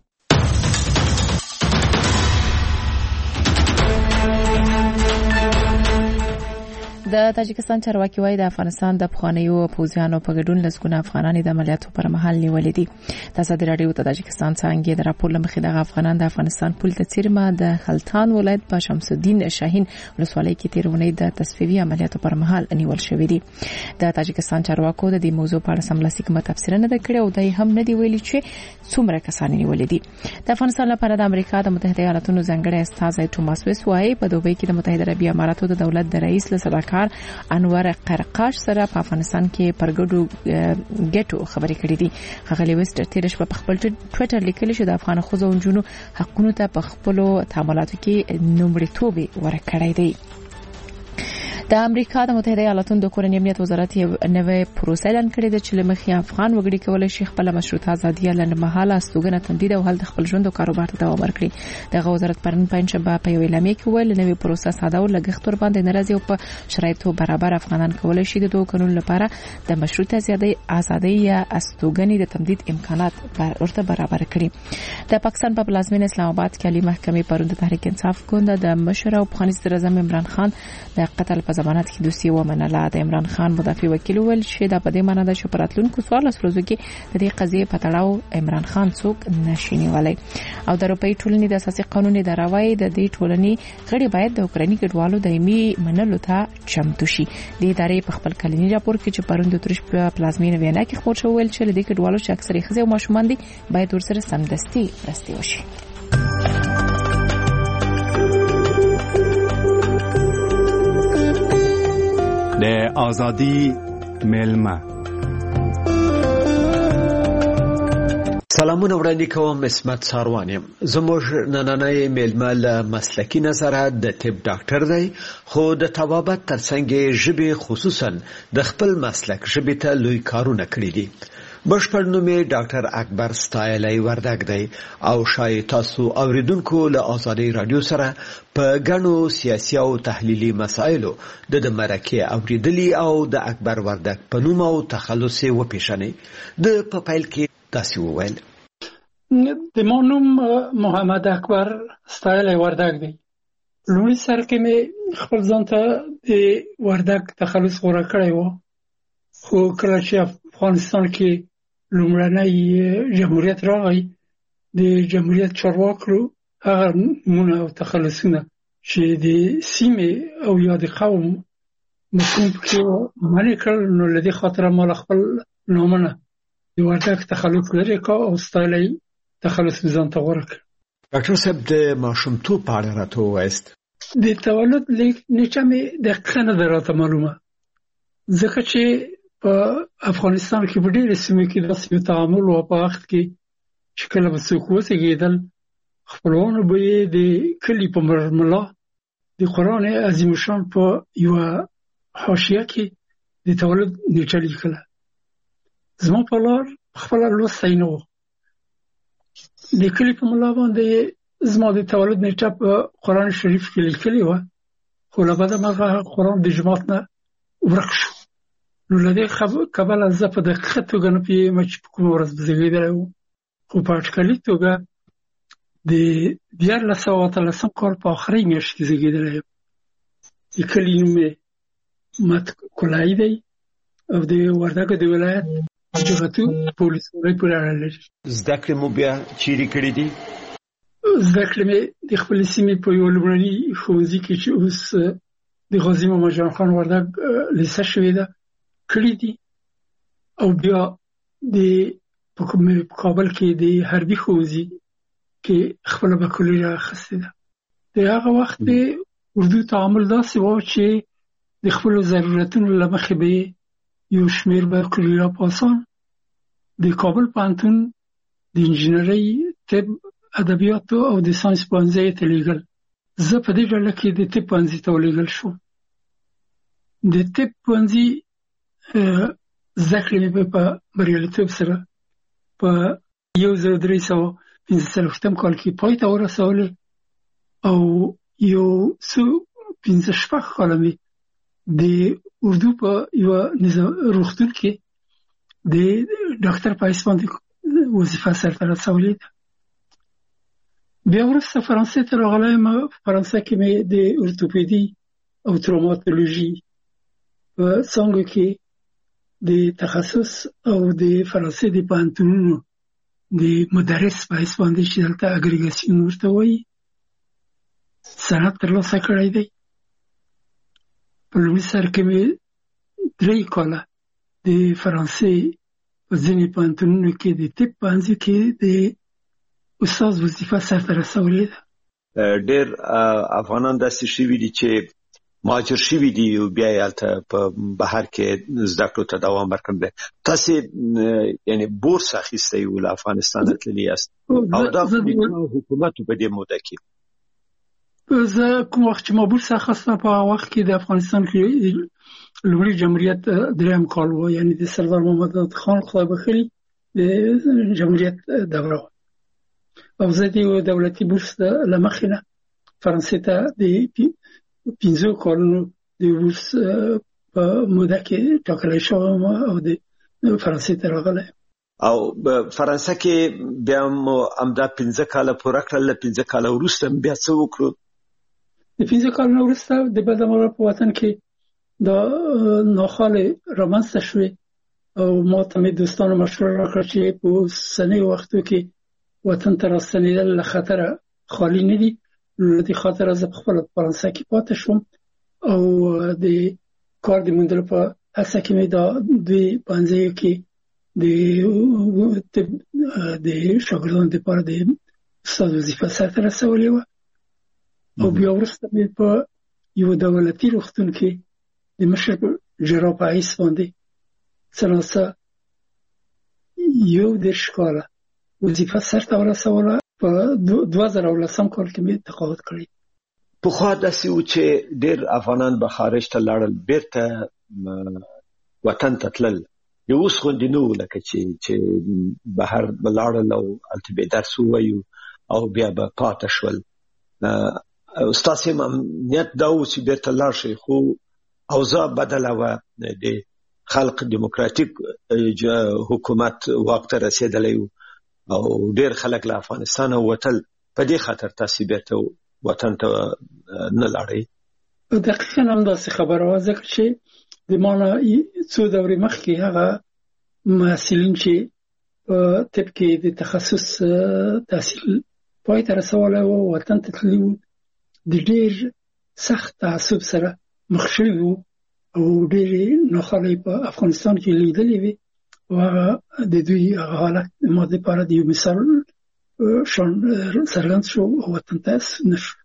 د تاجکستان چارواکي وايي د افغانستان د پخوانیو پوځیانو په ګډون لسګونه افغانان د عملیاتو پر مهال نیولې دي. د ازادي راډیو د تاجکستان څنګه د راپور لمخې د افغانان د افغانستان پول ته څیرمه د خلتان ولایت په شمس الدین شاهین ولسوالۍ کې تیرونې د تصفیوي عملیاتو پر مهال نیول شوې دي. د تاجکستان چارواکو د دې موضوع په اړه سملاسي کومه تفسیر نه کړې او دای هم نه دی ویلي چې څومره کسان نیولې دي. د افغانستان لپاره د امریکا د متحده ایالاتونو ځانګړی استازی توماس ویس وايي په دوبۍ کې د متحده عربي اماراتو د دولت د رئیس له صدراکار انور قرقاش سره په افغانستان کې پرګډو ګټو خبرې کړې دي. ښاغلي ویسټر تیر شپه په خپل ټوئیټر لیکلی چې د افغان ښځو او نجونو حقونو ته په خپل تعاملاتو کې نومړیتوب ورکړی دی. د امریکا د متحده ایالاتونو د کورنۍ امنیت وزارت یو نوې پروسه اعلان کړې ده چې لمخې افغان وګړي کولای شي خپل مشروطه ازادي لنډمهاله استوګنه تمدید او هلته خپل ژوند او کاروبار ته دوام ورکړي. دغه وزارت پرون پنځه په یو اعلامیه کې ویل نوې پروسه ساده او لګښت ور باندې ناراضي او په شرایطو برابر افغانان کولای شي د دوه قانون لپاره د مشروطه ازادي یا استوګنې د تمدید امکانات ورته برابر کړي. د پاکستان په پلازمینه اسلام آباد کې عالی محکمې پرون د تحریک انصاف ګوند د مشر او پخوانی صدر اعظم عمران خان د قتل په ضمانت کې دوسیه ومنله. د عمران خان مدافع وکیل ویل چې دا په دې معنی ده چې پراتلونکو 14 ورځو کې د دې قضیې په تړاو عمران خان څوک نشي نیولای. او د اروپאי ټولنې د اساسي قانون د راوي د دې ټولنې غړي باید د اوکراني کډوالو دایمي منلو ته چمتو شي. د ادارې په خپل کلنی راپور کې چې پرون د ترش په پلازمینه وینا کې خبر شو ویل چې د کډوالو چې اکثره ښځې او ماشومان دي باید ورسره سمدستي مرستې وشي. د ازادي میلمه. سلامونه وړاندې کوم، اسمت ساروان یم. زموږ نننۍ میلمه له مسلکي نظره د طب ډاکټر دی، خو د طبابت ترڅنګ ژبې خصوصا د خپل مسلک ژبې ته لوی کارونه کړي دي. بشپړ نوم یې ډاکټر اکبر ستایلی وردګ دی او شاید تاسو اوریدونکو له ازادي رادیو سره په غنو سیاسي او تحلیلي مسایلو د مرکه اوریدلی او د اکبر وردګ په نوم او تخلص یې وپیژني. د په پیل کې تاسو وویل د مونوم محمد اکبر ستایلی وردګ دی. لومړی سر کې مې خپل ځان ته د وردګ تخلص غوړه کړی و، خو کله چې افغانستان کې لومړنی جمهوریت راغی د جمهوریت چارواکو هغه نومونه او تخلصونه چې د سیمې او یا د قوم مفهوم کې معنی کړل، نو لدې خاطر ما خپل نومونه د وردګ تخلص لري کا او ستایلی تخلص ځان ته غوړه کړ. ډاکټر صاحب د ماشومتوب په اړه راته ووایاست. د تولد نیټه مې دقیقه نه ده راته معلومه، ځکه چې په افغانستان کې په ډېرې سیمو کې داسې یو تعامل و په وخت کې چې کله به څوک وزېږېدل خپلوانو به یې د کلي په مرملا د قرآن عظیم الشان په یوه حاشیه کې د تولد نیټه لیکله. زما پلار خپله لوستی نه و، د کلي په ملا باندې زما د تولد نیټه په قرآن شریف کې لیکلې وه، خو له بده مرغه قرآن د جماعت نه ورک شو. نو له دې کبله زه په دقیقه توګه نه پوهېږم چې په کومه ورځ به زېږېدلی وم، خو په اټکلي توګه د 1913 کال په آخرۍ میاشت کې زېږېدلی یم. د کلي نوم یې مت کولایي دی او د وردګو د ولایت جغتو په ولسوالۍ پورې اړه لري. زده کړې مو بیا چیرې کړې دي؟ زده کړې مې د خپلې سیمې په یو لومړني ښوونځي کې چې اوس د غازي محمد جان خان وردګ لیسه شوې ده کړي دي، او بیا په کابل کې د حربي ښوونځي کې خپله بکالوریا اخیستې ده. د هغه وخت د اردو تعامل داسې و چې د خپلو ضرورتونو له مخې به یو شمېر بکالوریا پاسان د کابل پوهنتون د انجینرۍ، طب، ادبیاتو او د ساینس پوهنځي ته لیږل. زه په دې ډله کې د طب پوهنځي ته ولېږل شوم. د طب پوهنځي زده کړې په بریالیتوب سره په 1315 کال کې پای ته ورسولې او یو څو 15 کال مې د اردو په یو روغتون کې د ډاکټر په حیث باندې وظیفه سرته رسولې ده. بیا وروسته فرانسې ته راغلی یم. فرانسه کې مې د ارتوپیدي او تروماتولوژي په څانګو کې د تخصص او د فرانسې د پوهنتونونو د مدرس په حیث باندې چې دلته اګریګاسیون ورته وایي سند ترلاسه کړی دی. په لومړي سر کې مې 3 کاله د فرانسې په ځینې پوهنتونونو کې د طب پوهنځي کې د استاد وظیفه سرته رسولې ده. ډېر افغانان داسې شوي دي چې مهاجر شوي دي او بیا یې هلته په بهر کې زده کړو ته دوام ورکړی دی. تاسې یعنې بورس اخیستی و له افغانستانه تللي یاست او دا حکومت په دې موده کې زه کوم وخت چې ما بورس اخیسته په هغه وخت کې د افغانستان کې لومړي جمهوریت 3 کال و، یعنې د سردار محمد خان خدای بخښي د جمهوریت دوره و او زه د دولتي بورس له مخې نه فرانسې ته د 15 کالونو د بورس په موده کې ټاکلی شوم او د فرانسې ته راغلی. او فرانسه کې بیا مو همدا 15 کاله پوره کړل. له 15 کاله وروسته بیا څه وکړو؟ د 15 کالونو وروسته د بدمرغه په وطن کې دا ناخوالې رامنځته شوې او ما ته مې دوستانو مشوره راکړه چې په اوسنیو وختو کې وطن ته راستنېدل له خطره خالي نه دي. له دې خاطره زه په خپله فرانسه کې پاتې شوم او د کار د موندلو په هڅه کې مې دا دوی پوهنځیو کې د شاګردانو دپاره د استاد وظیفه سرته رسولې وه او بیا وروسته مې په یو دولتي روغتون کې د مشر جراح په حیث باندې څلاسه 11 کاله وظیفه سرته ورسوله. په 2010 کال کې مې تقاعد کړی. پخوا داسې و چې ډېر افغانان به خارج ته لاړل، بیرته وطن ته تلل. یو اوس غوندې نه و لکه چې بهر به لاړل او هلته به درس ووایو او بیا به پاته شول. ستاسې امنیت دا و چې بیرته لاړ شئ، خو اوضاع بدله وه. د خلق دیموکراتیک حکومت واک ته رسېدلی و او ډېر خلک له افغانستانه وتل. په دې خاطر تاسې بیرته وطن ته نه لاړئ؟ دقیقاً همداسې خبره وه، ځکه چې د ما نه څو دورې مخکې هغه محصلین چې په طب کې د تخصص تحصیل پای ته رسولی و وطن ته تللي وو، د ډېر سخت تعصب سره مخ شوي وو او ډېرې ناخوالې په افغانستان کې لیدلې وې او هغه د دوی هغه حالت ما دپاره د یو مثال شان څرګند شو او وطن ته نه شو.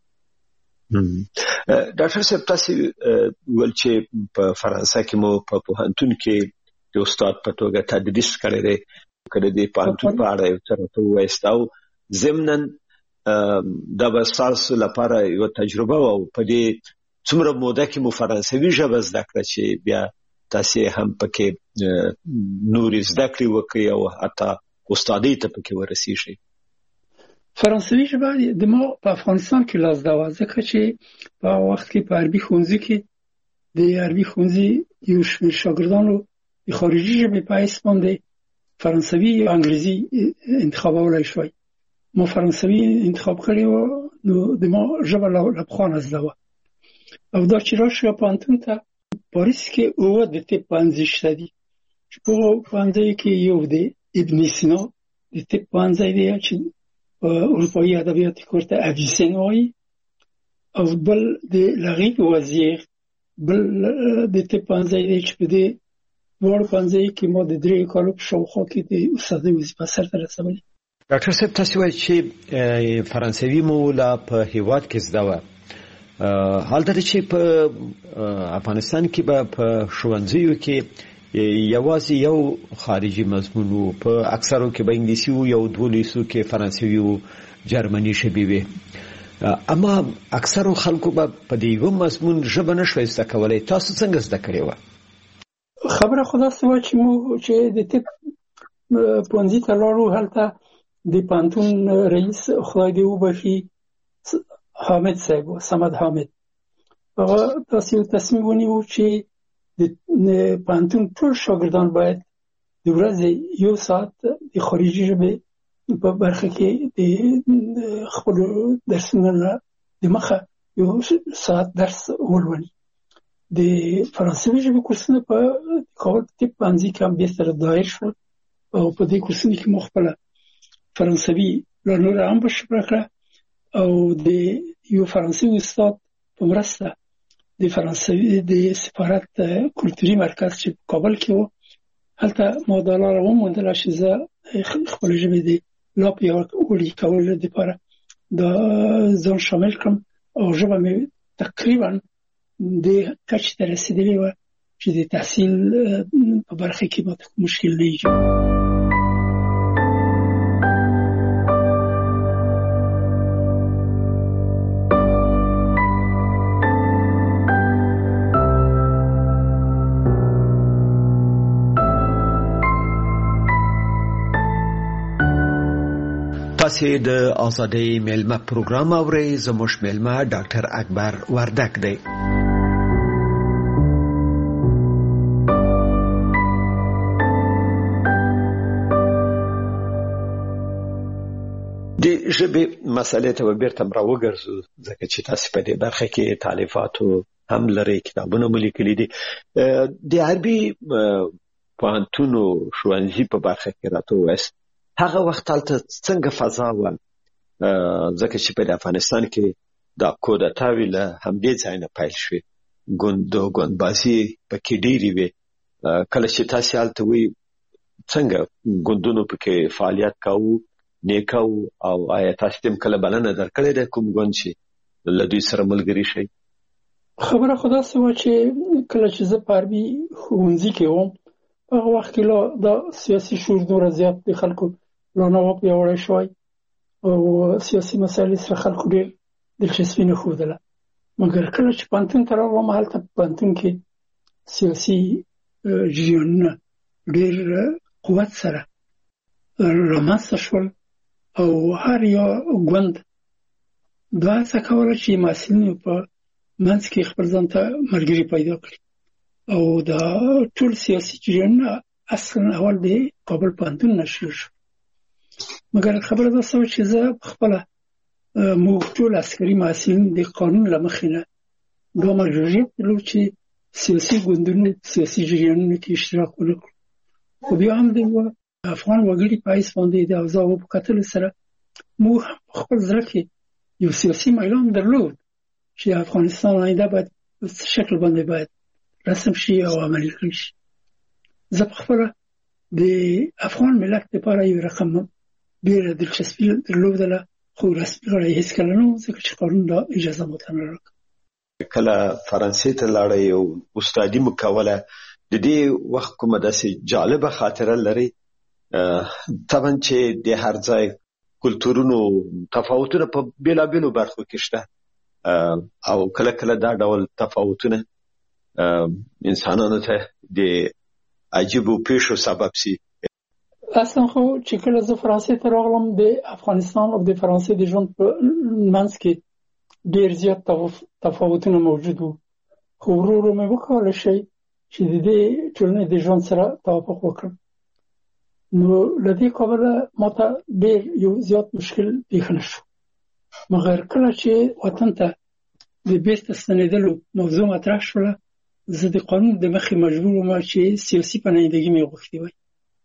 ډاکټر صاحب تاسې ویل چې په فرانسه کې مو په پوهنتون کې د استاد په توګه تدریس کړی دی، که د دې پوهنتون په اړه یو څه راته ووایاست او ضمناً دا به ستاسو لپاره یوه تجربه وه او په دې څومره موده کې مو فرانسوي ژبه زده کړه چې بیا تاسې هم پکې نورې زده کړې وکړئ او حتی استادۍ ته پکې ورسیږئ؟ فرانسوي ژبه د ما په افغانستان کې لا زده وه، ځکه چې په هغه وخت کې په عربي ښوونځي کې د عربي ښوونځي یو شمېر شاګردانو د خارجي ژبې په حیث باندې فرانسوي یا انګریزي انتخابولی شوی. ما فرانسوي انتخاب کړې وه، نو د ما ژبه له پخوا نه زده وه. او دا چې راشو پوهنتون ته پاریس کې 9 د طب پوهنځي شته دي چې په پوهنځیو کې یو د ابن سینا د طب پوهنځی دی چې اروپایي ادبیات کې ورته اویسن وایي، او بل د لغیب وزیر بل د طب پوهنځی دی چې په دې دواړو پوهنځیو کې ما د 3 کالو په شاوخوا کې د استادۍ وظیفه سرته رسولې. ډاکټر صاحب تاسې وایي چې فرانسوي مو لا په هېواد کې زده وه، حال دا چې په افغانستان کې به په ښوونځیو کې یوازې یو خارجي مضمون و، په اکثرو کې به انګلیسي و، یو 12 کې فرانسوي و، جرمني ژبې وې، اما اکثرو خلکو به په دې یو مضمون ژبه نشوی زده کولی. تاسو څنګه زده کړې وه؟ خبره خدا سوا چې د طب پوهنځي ته لاړو، هلته د پوهنتون رئیس خدای دې وبخي حامد صاحب، صمد حامد، هغه داسې یو تصمیم ونیو چې د پوهنتون ټول شاګردان باید د ورځې 1 ساعت د خارجي ژبې په برخه کې د خپل درسونو د مخه 1 ساعت درس ولولي. د فرانسوي ژبې کورسونه په کابل طب پوهنځي کې هم بیرته دایر شول او په دې کورسونو کې مو خپله فرانسوي لا نوره هم بشپړه کړه او د یو فرانسوي استاد په مرسته د فرانسوي د سفارت کلتوري مرکز چې په کابل کې و، هلته ما دا لاره وموندله چې زه خپله ژبې د لا پیاوړي کولو لپاره دا ځان شامل کړم او ژبه مې تقریبا د کچې ته رسېدلې وه چې د تحصیل په برخه کې ماته مشکل نه ایجاد. تاسې د آزادۍ میلمه پروګرام اورئ. زموږ میلمه ډاکټر اکبر وردک دی. د ژبې مسئلې ته بیرته راوګرځو ځکه چې تاسې په دې برخه کې تالیفاتو هم لرئ، کتابونه مو لیکلي دي. د عربي پوهنتونو ښوونځي په برخه کې راته ووایاست هغه وخت هلته څنګه فضا وه، ځکه چې په افغانستان کې دا کودتاوې له همدې ځای نه پیل شوې، ګوندبازي پکې ډېرې وې. کله چې تاسې هلته وئ څنګه ګوندونو پکې فعالیت کاوه، نیکه او آیا تاسې ته هم کله بلنه درکړې ده کوم ګوند چې له دوی سره ملګري شئ؟ خبره خو داسې وه چې کله چې زه په عربي ښوونځي کې وم، په هغه وخت کې لا دا سیاسي شعور دومره زیات د خلکو لا نه وه پیاوړی شوی او سیاسي مسایلو سره خلکو ډېر دلچسپي نه ښودله. مګر کله چې پوهنتون ته راغلم، هلته په پوهنتون کې سیاسي جریانونه ډېر قوت سره رامنځته شول او هر یو ګوند دا هڅه کوله چې محصلینو په منځ کې خپل ځان ته ملګري پیدا کړي او دا ټول سیاسي جریانونه اصلا اول د کابل پوهنتون نه شروع شو. مګر خبره دا سوه چې زه خپله موږ ټول عسکري محصلین د قانون له مخې نه دا مجبوریت درلود چې سیاسي ګوندونو سیاسي جریانونو کې اشتراک ونه کړو. خو بیا هم د افغان وګړي په حیث باندې د اوضاعو په کتلو سره موږ خپل زړه کې یو سیاسي میلان درلود چې افغانستان آینده باید په څه شکل باندې باید رسم شي او عملي کړی شي. زه په خپله د افغان ملت لپاره یو رقم ډېره دلچسپي درلودله، خو رسمي غړی هېڅکله نه و ځکه چې قانون دا اجازه ماته نه راکړه. کله فرانسې ته لاړئ او استادي مو کوله، د دې وخت کومه داسې جالبه خاطره لرئ؟ طبعا چې د هر ځای کلتورونو تفاوتونه په بېلابېلو برخو کې شته او کله کله دا ډول تفاوتونه انسانانو ته د عجیبو پیښو سبب سي. اصلا خو چې کله زه فرانسې ته راغلم، د افغانستان او د فرانسې د ژوند په منځ کې ډېر زیات تفاوتونه موجود وو، خو ورو ورو مې وکولی شي چې د دې ټولنې د ژوند سره توافق وکړم. نو له دې کبله ماته ډېر یو زیات مشکل پیښ نه شو. مګر کله چې وطن ته د بیرته ستنېدلو موضوع مطرح شوله، زه د قانون د مخې مجبور وم چې سیاسي پناهندګي مې غوښتې وای.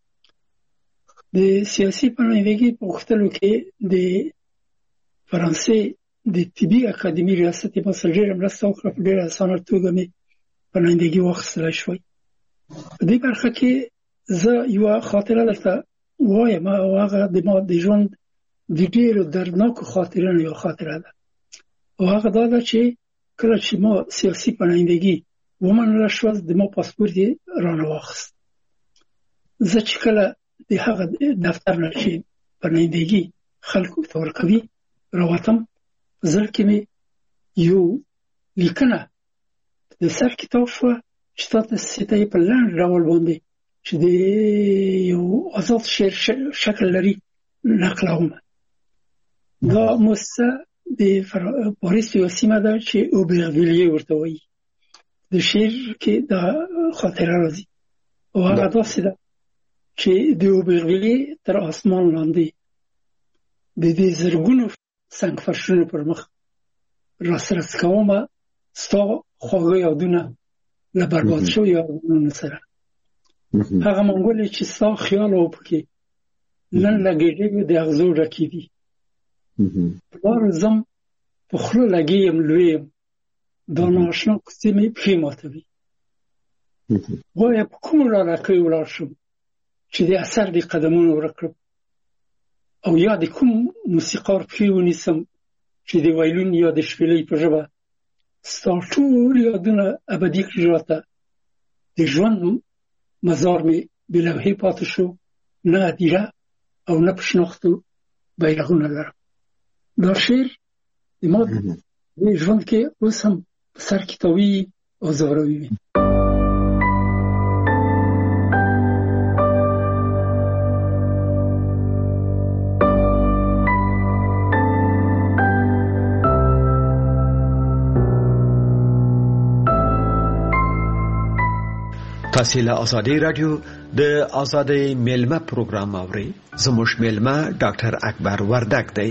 د سیاسي پناهندګي په غوښتلو کې د فرانسې د طبي اکاډمي ریاست یې ماسره ډېره مرسته وکړه، په ډېره اسانه توګه مې پناهندګي واخیستلی شوی. په دې برخه کې زه یوه خاطره درته وایم او هغه د ما د ژوند د ډېرو دردناکو خاطرونو یوه خاطره ده او هغه دا ده چې کله چې ما سیاسي پناهندګي ومنله شوه، د ما پاسپورت یې رانه واخیست. زه چې کله د هغه دفتر نه چې پناهندګي خلکو ته ورکوي راوتم، زړه کې مې یو لیکنه د سر کتاب شوه چې تاسو ته په لاندې ډول باندې چې د یو آزاد شعر شکل لري نقلوم. دا مؤسسه د پاریس یو سیمه ده چې اوبرڤیلیه ورته وایي. د شعر کې دا خاطره راځي او هغه داسې ده چې د اوبرڤیلیه تر اسمان لاندې د دې زرګونو څنګ فرشونو پر مخ راسره کومه ستا خواږه یادونه له برباد شو یادونه سره هغه منګولې چې ستا خیال او پکې نن لګېږي د اغزو ډکې دي پلار زم په خوله لګېیم لویم دا ناشنا کوڅې مې پښې ماتوي وایه په کومو لاره کې ولاړ شم چې د اثر د قدمونو ورک کړم او یا د کوم موسیقار پښې ونیسم چې د وایلون یا د شپېلۍ په ژبه ستا ټول یادونه ابدي کړي راته د ژوند مزار مې بې لوحې پاتې شو نه هدیره او نه په شناختو بیرغونه لرم. دا شعر د ما د ژوند کې اوس هم په سر کې تاویږي او ځوروي مې. تاسو له آزادۍ رادیو د آزادۍ میلمه پروګرام اورئ. زموږ میلمه ډاکټر اکبر وردک دی.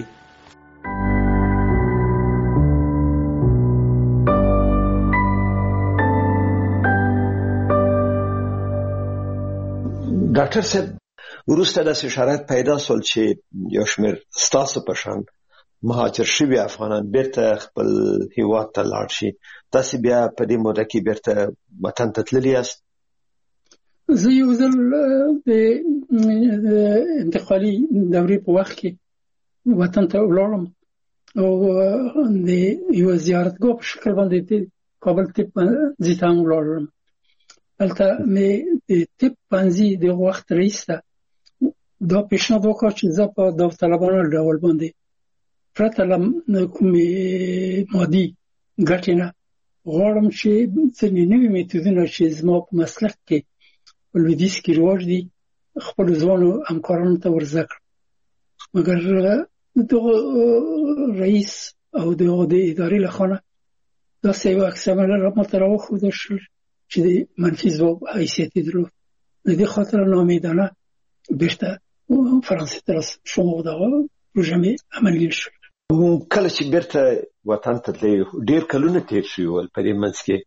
ډاکټر صاحب وروسته د شرایط پیدا سول چې یو شمېر ستاسو په شان مهاجر شوي افغانان بیرته خپل هیواد ته لاړ شي. تاسو بیا په دې موده کې بیرته وطن ته تللي یاست؟ زه یو ځل د انتقالي دورې په وخت کې وطن ته ولاړم او د یو زیارتګاه په شکل باندې د کابل طب پوهنځي ته هم ولاړم. هلته مې د طب پوهنځي د وخت رئیس ته دا پیشنهاد وکړ چې زه په داوطلبانه ډول باندې پرته له کومې مادي ګټې نه غواړم چې ځینې نوي میتودونه چې زما په مسلک کې په لویدیځ کې رواج دي خپل ځوانو همکارانو ته ورزده کړم. مګر دغه رئیس او دغه د ادارې له خوا داسې یو عکس العمل راته راوښودل شول چې د منفي ځواب حیثیت یې درلود. د دې خاطر ناامیدانه بیرته فرانسې ته راستون شوم او دغه پروژه مې عملي نشوه. کله چې بیرته وطن ته تللې ډېر کلونه تېر شوي ول په دې منځ کې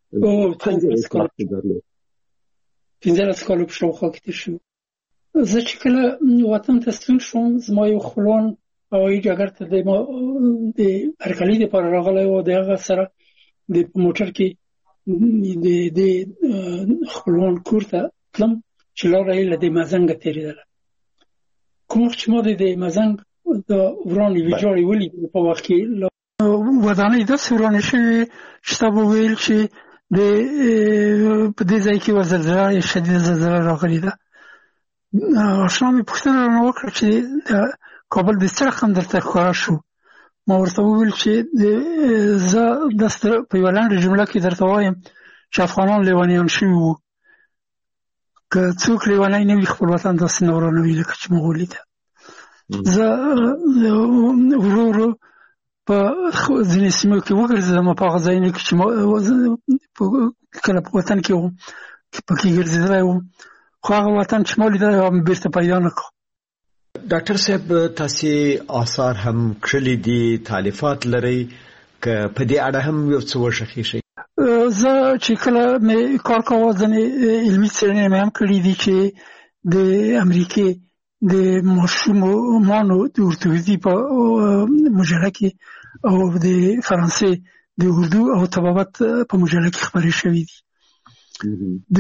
15 کاله په شاوخوا کې تېر شوي. زه چې کله وطن ته ستون شوم زما یو خپلوان هوایي ډګر ته د هرکلي دپاره راغلی و. د هغه سره په موټر کې د خپلوان کور ته تلم چې لاره یې له د مزنګه تېرېدله. کوم وخت چې ما د مزنګ د ورانې ویجاړې ولیدې په وخت کې ودانۍ داسې ورانې شوې چې تا به ویل چې په دې ځای کې یوه زلزله شدیده زلزله راغلې ده. اشنا مې پوښتنه رانه وکړه چې د کابل د څه رقم درته ښکاره شو. ما ورته وویل چې زه داسې په یوه لنډه جمله کې درته وایم چې افغانان لیونیان شوي وو. که څوک لیونی نه وي خپل وطن داسې نه ورانوي لکه چې موږ ولیده. زه ورو ورو په ځینې سیمو کې وګرځېدم په هغه ځایونو کې چې کله په وطن کې وم پکې ګرځېدلی وم خو هغه وطن چې ما لیدلی وم بېرته پیدا نه کړو. ډاکټر صاحب تاسې آثار هم کړلي دي تالیفات لرئ که په دې اړه هم یو څه وښخې شئ؟ زه چې کله مې کار کاوه ځینې علمي څېړنې مې هم کړي دي چې د امریکې د ماشومانو د ارتوپیدي په مجله کې او د فرانسې د اردو او طبابت په مجله کې خپرې شوي دي. د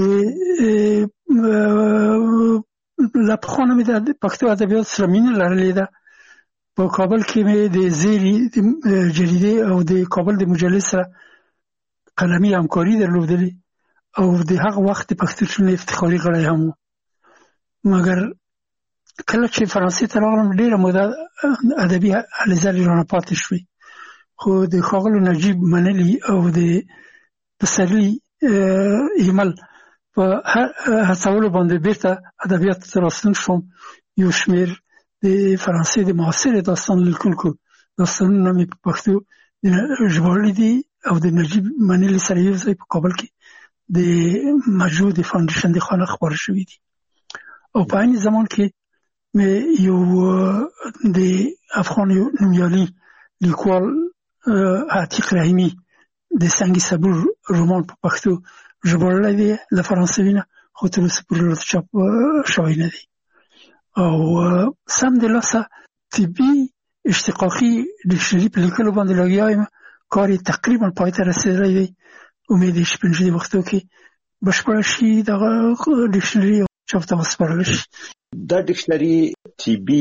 له پخوا نه مې د پښتو ادبیاتو سره مینه لرلې ده. په کابل کې مې د زیري جریدې او د کابل د مجلې سره قلمي همکاري درلودلې او د هغه وخت د پښتو ټولنې افتخاري غړی هم و. مګر کله چې فرانسې ته راغلم ډېره موده ادبي هلې ځلې رانه پاتې شوې. خو د ښاغلو نجیب منلي او د پسرلي ایمل په هڅولو باندې بیرته ادبیات ته راستون شوم. یو شمېر د فرانسې د معاصر داستان لیکونکو داستانونه مې په پښتو ژباړلي دي او د نجیب منلي سره یو ځای په کابل کې د مجموع د فاونډیشن د خانه خپاره شوي دي. او په عین زمان کې مې یو د افغان نومیالي لیکوال عتیق رحیمي د سنگ صبور رومان په پښتو ژباړلی دی له فرانسوي نه، خو تر اوسه پورې چاپ شوی نه دی. او سم د لاسه طبي اشتقاقي ډکشنري په لیکلو باندې لګیا یم. کار یې تقریبا پای ته رسېدلی دی. امید یې چې په نږدې وختو کې بشپړه شي دغه ډکشنري چاپ ته وسپارل شي. دا ډکشنري طبي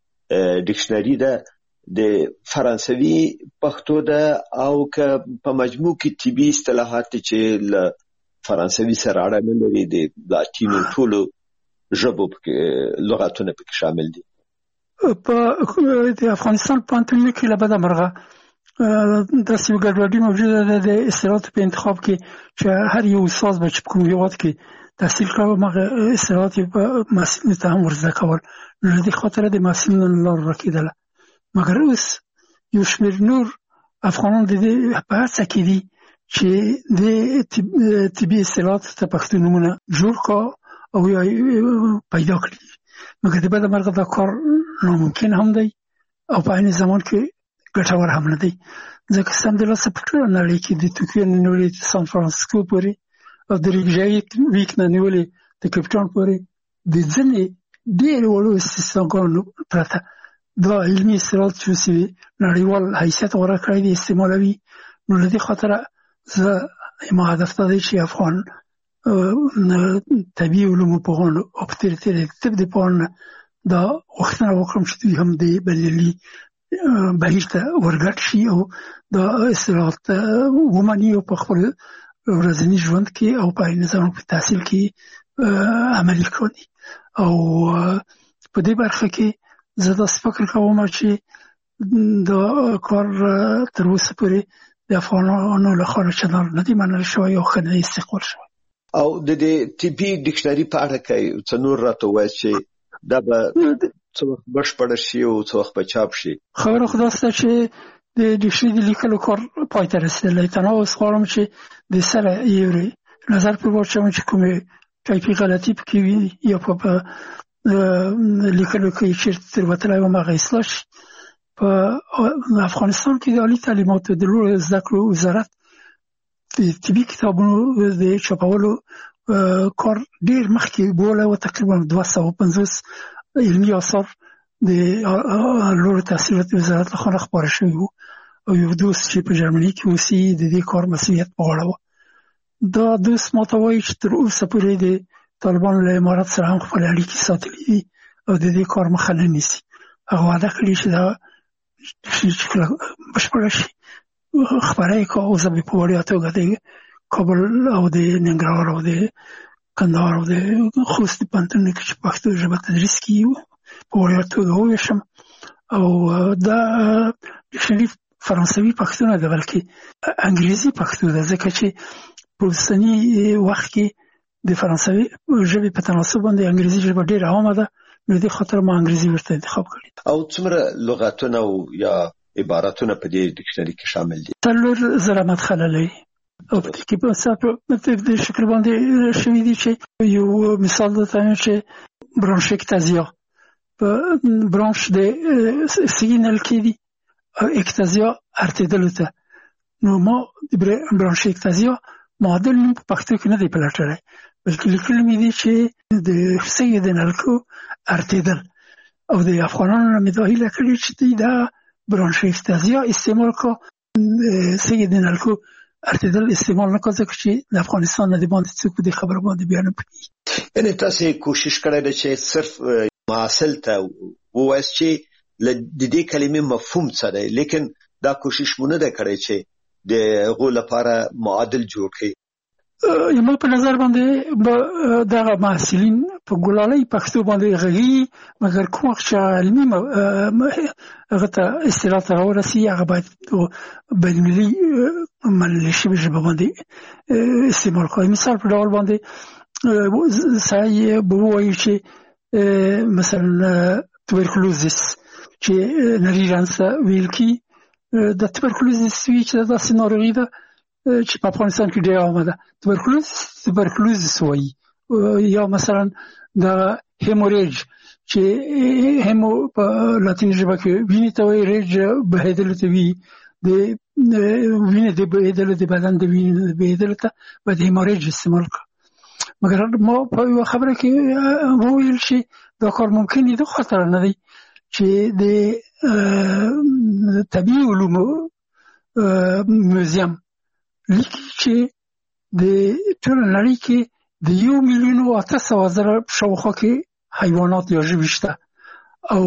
ډکشنري ده د فرانسوي پښتو ده او که په مجموع کې طبي اصطلاحات چې له فرانسوي سره اړه لري د لاتینو ټولو ژبو لغاتونه پکې شامل دي. په د افغانستان پوهنتونونو کې له بده مرغه داسې یو ګډوډي موجوده ده د اصطلاحاتو په انتخاب کې چې هر یو استاد به چې په کوم هېواد کې تحصیل کاوه هغه اصطلاحات یې په محصلینو ته هم ورزده کول، نو له دې خاطره د محصلینو له لارې ورکېدله. مګر اوس یو شمېر نور افغانان د دې په هڅه کې دي چې د طبي اصطلاحاتو ته پښتو نومونه جوړ کړه او یا پیدا کړي. مګر د بده مرغه دا کار ناممکن هم دی او په عین زمان کې ګټور هم نه دی، ځکه سمدلاسه په ټوله نړۍ کې د توکیو نه نیولې د سان فرانسیسکو پورې او د ریکجایک ویک نه نیولې د کیپټاون پورې د ځینې ډېر وړو استثناګانو پرته دا علمي اصطلاحات چې اوسې نړیوال حیثیت غوره کړی دی استعمالوي. نو له دې خاطره زه زما هدف دا دی چې افغان طبي علومو پوهانو او په تېره د طب د پوهانو دا غوښتنه وکړم چې دوی هم د بریالي بهیر ته ورګډ شي او دا اصطلاحات ومني او په خپل ورځني ژوند کې او په عین زمان په تحصیل کې عملي کړي. او په دې برخه کې زه داسې فکر کوم چې دا کار تر اوسه پورې د افغانانو لخوا چندان نه دی منل شوی او ښه نه دی استقبال شوی. او د دې طبي ډکشنري په اړه کې څه نور راته ووایه چې دا به څه وخت بشپړه شي او څه وخت به چاپ شي؟ خبره خو داسې ده چې د ډکشنري د لیکلو کار پای ته رسېدلی. تنها اوس غواړم چې د سره یو نظر پرې واچوم چې کومې ټایپي غلطي پکې وي یا په لیکلو کې چېرته تېروتلی وم هغه اصلاح شي. په افغانستان کې د عالي تعلیماتو د لوړو زده کړو وزارت د طبي کتابونو د چاپولو کار ډېر مخکې بولی و. تقریبا 250 علمي آثار د لوړو تحصیلاتو وزارت لخوا خپاره شوي وو او یو دوست چې په جرمني کې اوسي د دې کار مسؤلیت په غاړه و. دا دوست ماته وایي چې تر اوسه پورې د طالبانو له امارت سره هم خپل اړیکې ساتلي دي او د دې کار مخه نه نیسي. هغه وعده کړې چې دا چې کله بشپړه شي خپاره یې کړه. اوس به په وړیا توګه د کابل او د ننګرهار او د کندهار او د خوست پوهنتونونو کې چې پښتو ژبه تدریس کیږي په وړیا توګه وویشم. او دا ډکشنري فرانسوي پښتو نه ده بلکې انګریزي پښتو ده، ځکه چې په اوسني وخت کې د فرانسوي ژبې په تناسب باندې انګریزي ژبه ډېره عامه ده. نو دې خاطر ما انګریزي ورته انتخاب کړی. او څومره لغاتونه او یا عبارتونه په دې ډکشنري کې شامل دي؟ 4,000 مدخله لري او په دې کې په د شکل باندې شوي دي چې یو مثال درته وایم چې برانشکتازیا په برانش د سیګنال کې دي او اکتازیا ارتدلو ته. نو ما د برانشکتازیا معادل نوم په پښتو کې نه دی پلټلی بلکې لیکلی مې دي چې د سیګنال کو ارتدل او د افغانانو نه مې دا هیله کړې چې دوی دا برانشکتازیا استعمال کو سیګنال کو ارتدل استعمال نه کړه، ځکه چې د افغانستان نه د باندې څوک په دې خبره باندې بیا نه پوهېږي. یعنې تاسې کوشش کړی ده چې صرف محصل ته ووایاست چې د دې کلمې مفهوم څه دی، لیکن دا کوشش مو نه ده کړی چې د هغو لپاره معادل جوړ کړي. ما په نظر باندې دغه محصلین په ګلالۍ پښتو باندې غږی مګر کوم چې علمي هغه ته اصطلاح ته ورسي هغه باید بین‌المللي منل شوی ژبه باندې استعمال کوي. مثال په ډول باندې سړی به ووایي چې مثلا توبرکلوزیس چې نري رنځ ته ویل کي د توبرکلوزیس وی چې داسې ناروغي ده چې په افغانستان کې ډېره عامه ده. توبرکلوزیس وایي. یا مثلا د هیموریج چې هیمو په لاتیني ژبه کې وینې ته وایي، ریج بهېدل ته وایي. د وینې د بهېدل د بدن د وینې بهېدل ته باید هیموریج استعمال کړه. مګر ما په یوه خبره کې وویل چې دا کار ممکن دی، دا خطر نه دی چې د طبیعي علومو موزیم لیکي چې د ټول نړۍ کې د 1,800,000 شاوخوا کې حیوانات یا ژوي شته او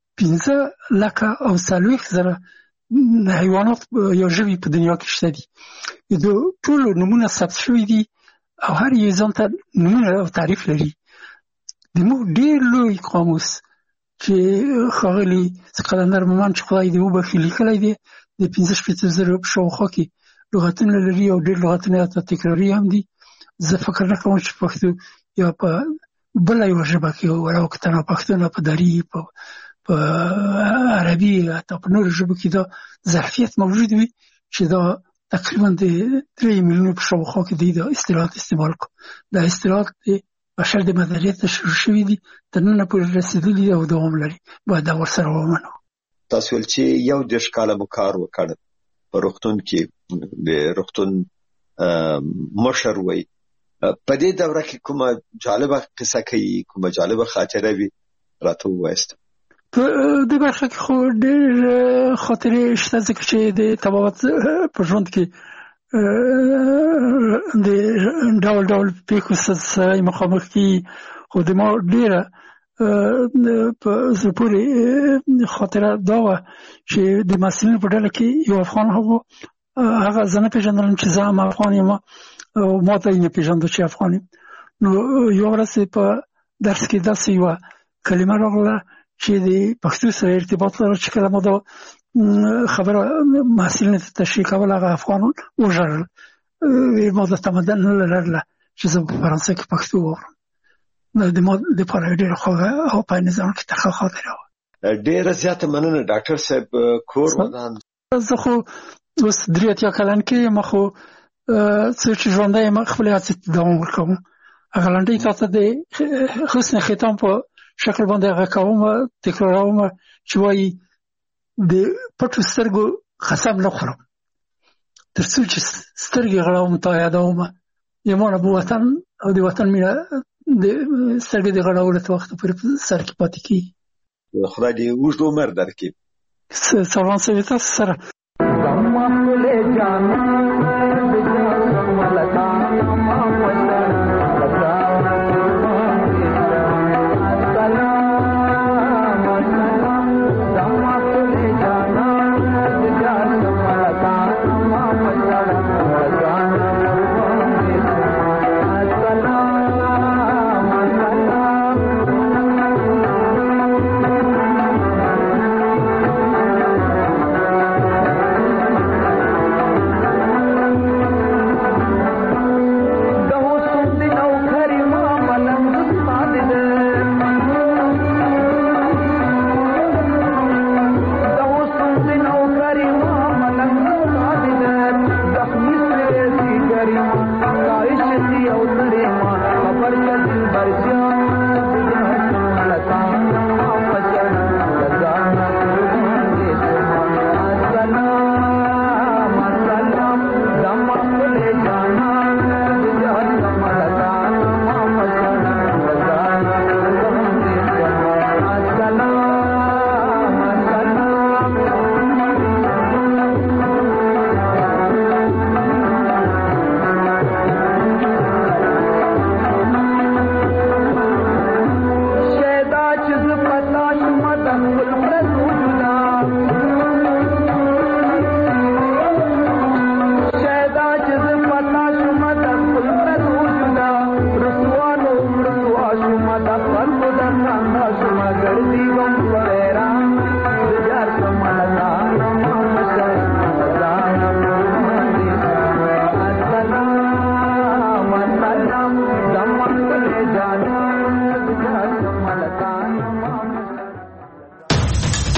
15,40,000 حیوانات یا ژوي په دنیا کې شته دي. د ټولو نومونه ثبت شوي دي او هر یو ځان ته نومونه او تعریف لري. زموږ ډېر لوی قاموس چې ښاغلي قلندر مومند چې خدای دې وبخښي لیکلی دی د 15,000 شاوخوا کې لغتونه لري او ډېر لغتونه یې تکراري هم دي. زه فکر نه کوم چې پښتو یا په بله یوه ژبه کې ولاو که تنها پښتو نه په دري په عربي حتی په نورو ژبو کې دا ظرفیت موجود وي چې دا تقریبا د 3 میلیونو په شاوخوا کې دی دا اصطلاحات استعمال کړو. دا اصطلاحات د بشر د مدنیت نه شروع شوي دي، تر ننه پورې رسېدلي او دوام لري. باید دا ورسره ومنو. تاسو ویل چې 10 کاله مو کار وکړ په روغتون کې، د روغتون مشر وی. په دې دوره کې کومه جالبه قصه کوي، کومه جالبه خاطره وي راته ووایاست؟ په دې برخه کې خو ډېر خاطرې شته ځکه چې د طبابت په ژوند کې د ډول ډول پیښو سره مخامخ کېږي. خو د ما ډېره په زړه پورې خاطره دا وه چې د محصلینو په ډله کې یو افغان هغه زه نه پېژندلم چې زه هم افغان یم او ما ته یې نه پېژنده چې افغان یم. نو یوه ورځ په درس کې داسې یوه کلمه راغله چې د پښتو سره ارتباط لري چې کله ما دا خبره محصلینو ته تشریح کول هغه افغان وژړل. ما د تمدن نه لرله چې زه په فرانسه کې پښتو واورم. د ما دپاره ډېره خوږه او په نظام کې ترخه خاطره وه. ډېره زیاته مننه ډاکټر صاحب. کور ودان زه خو اوس 83 کلن کې یم، خو څه چې ژوندی یم خپلې هڅې ته دوام ورکوم. هغه لنډۍ تاته د حسن ختام په شکل باندې هغه کوم تکراروم چې وایي د پټو سترګو قسم نه خورم تر څو چې سترګې غړوم تا یادوم یمونه به وطن او د وطن مینه د سترګې د غړولو ته وخت پورې په سر کې پاتې کېږي. خدای دې اوږد عمر درکړي. سلام سوي تاسو سره.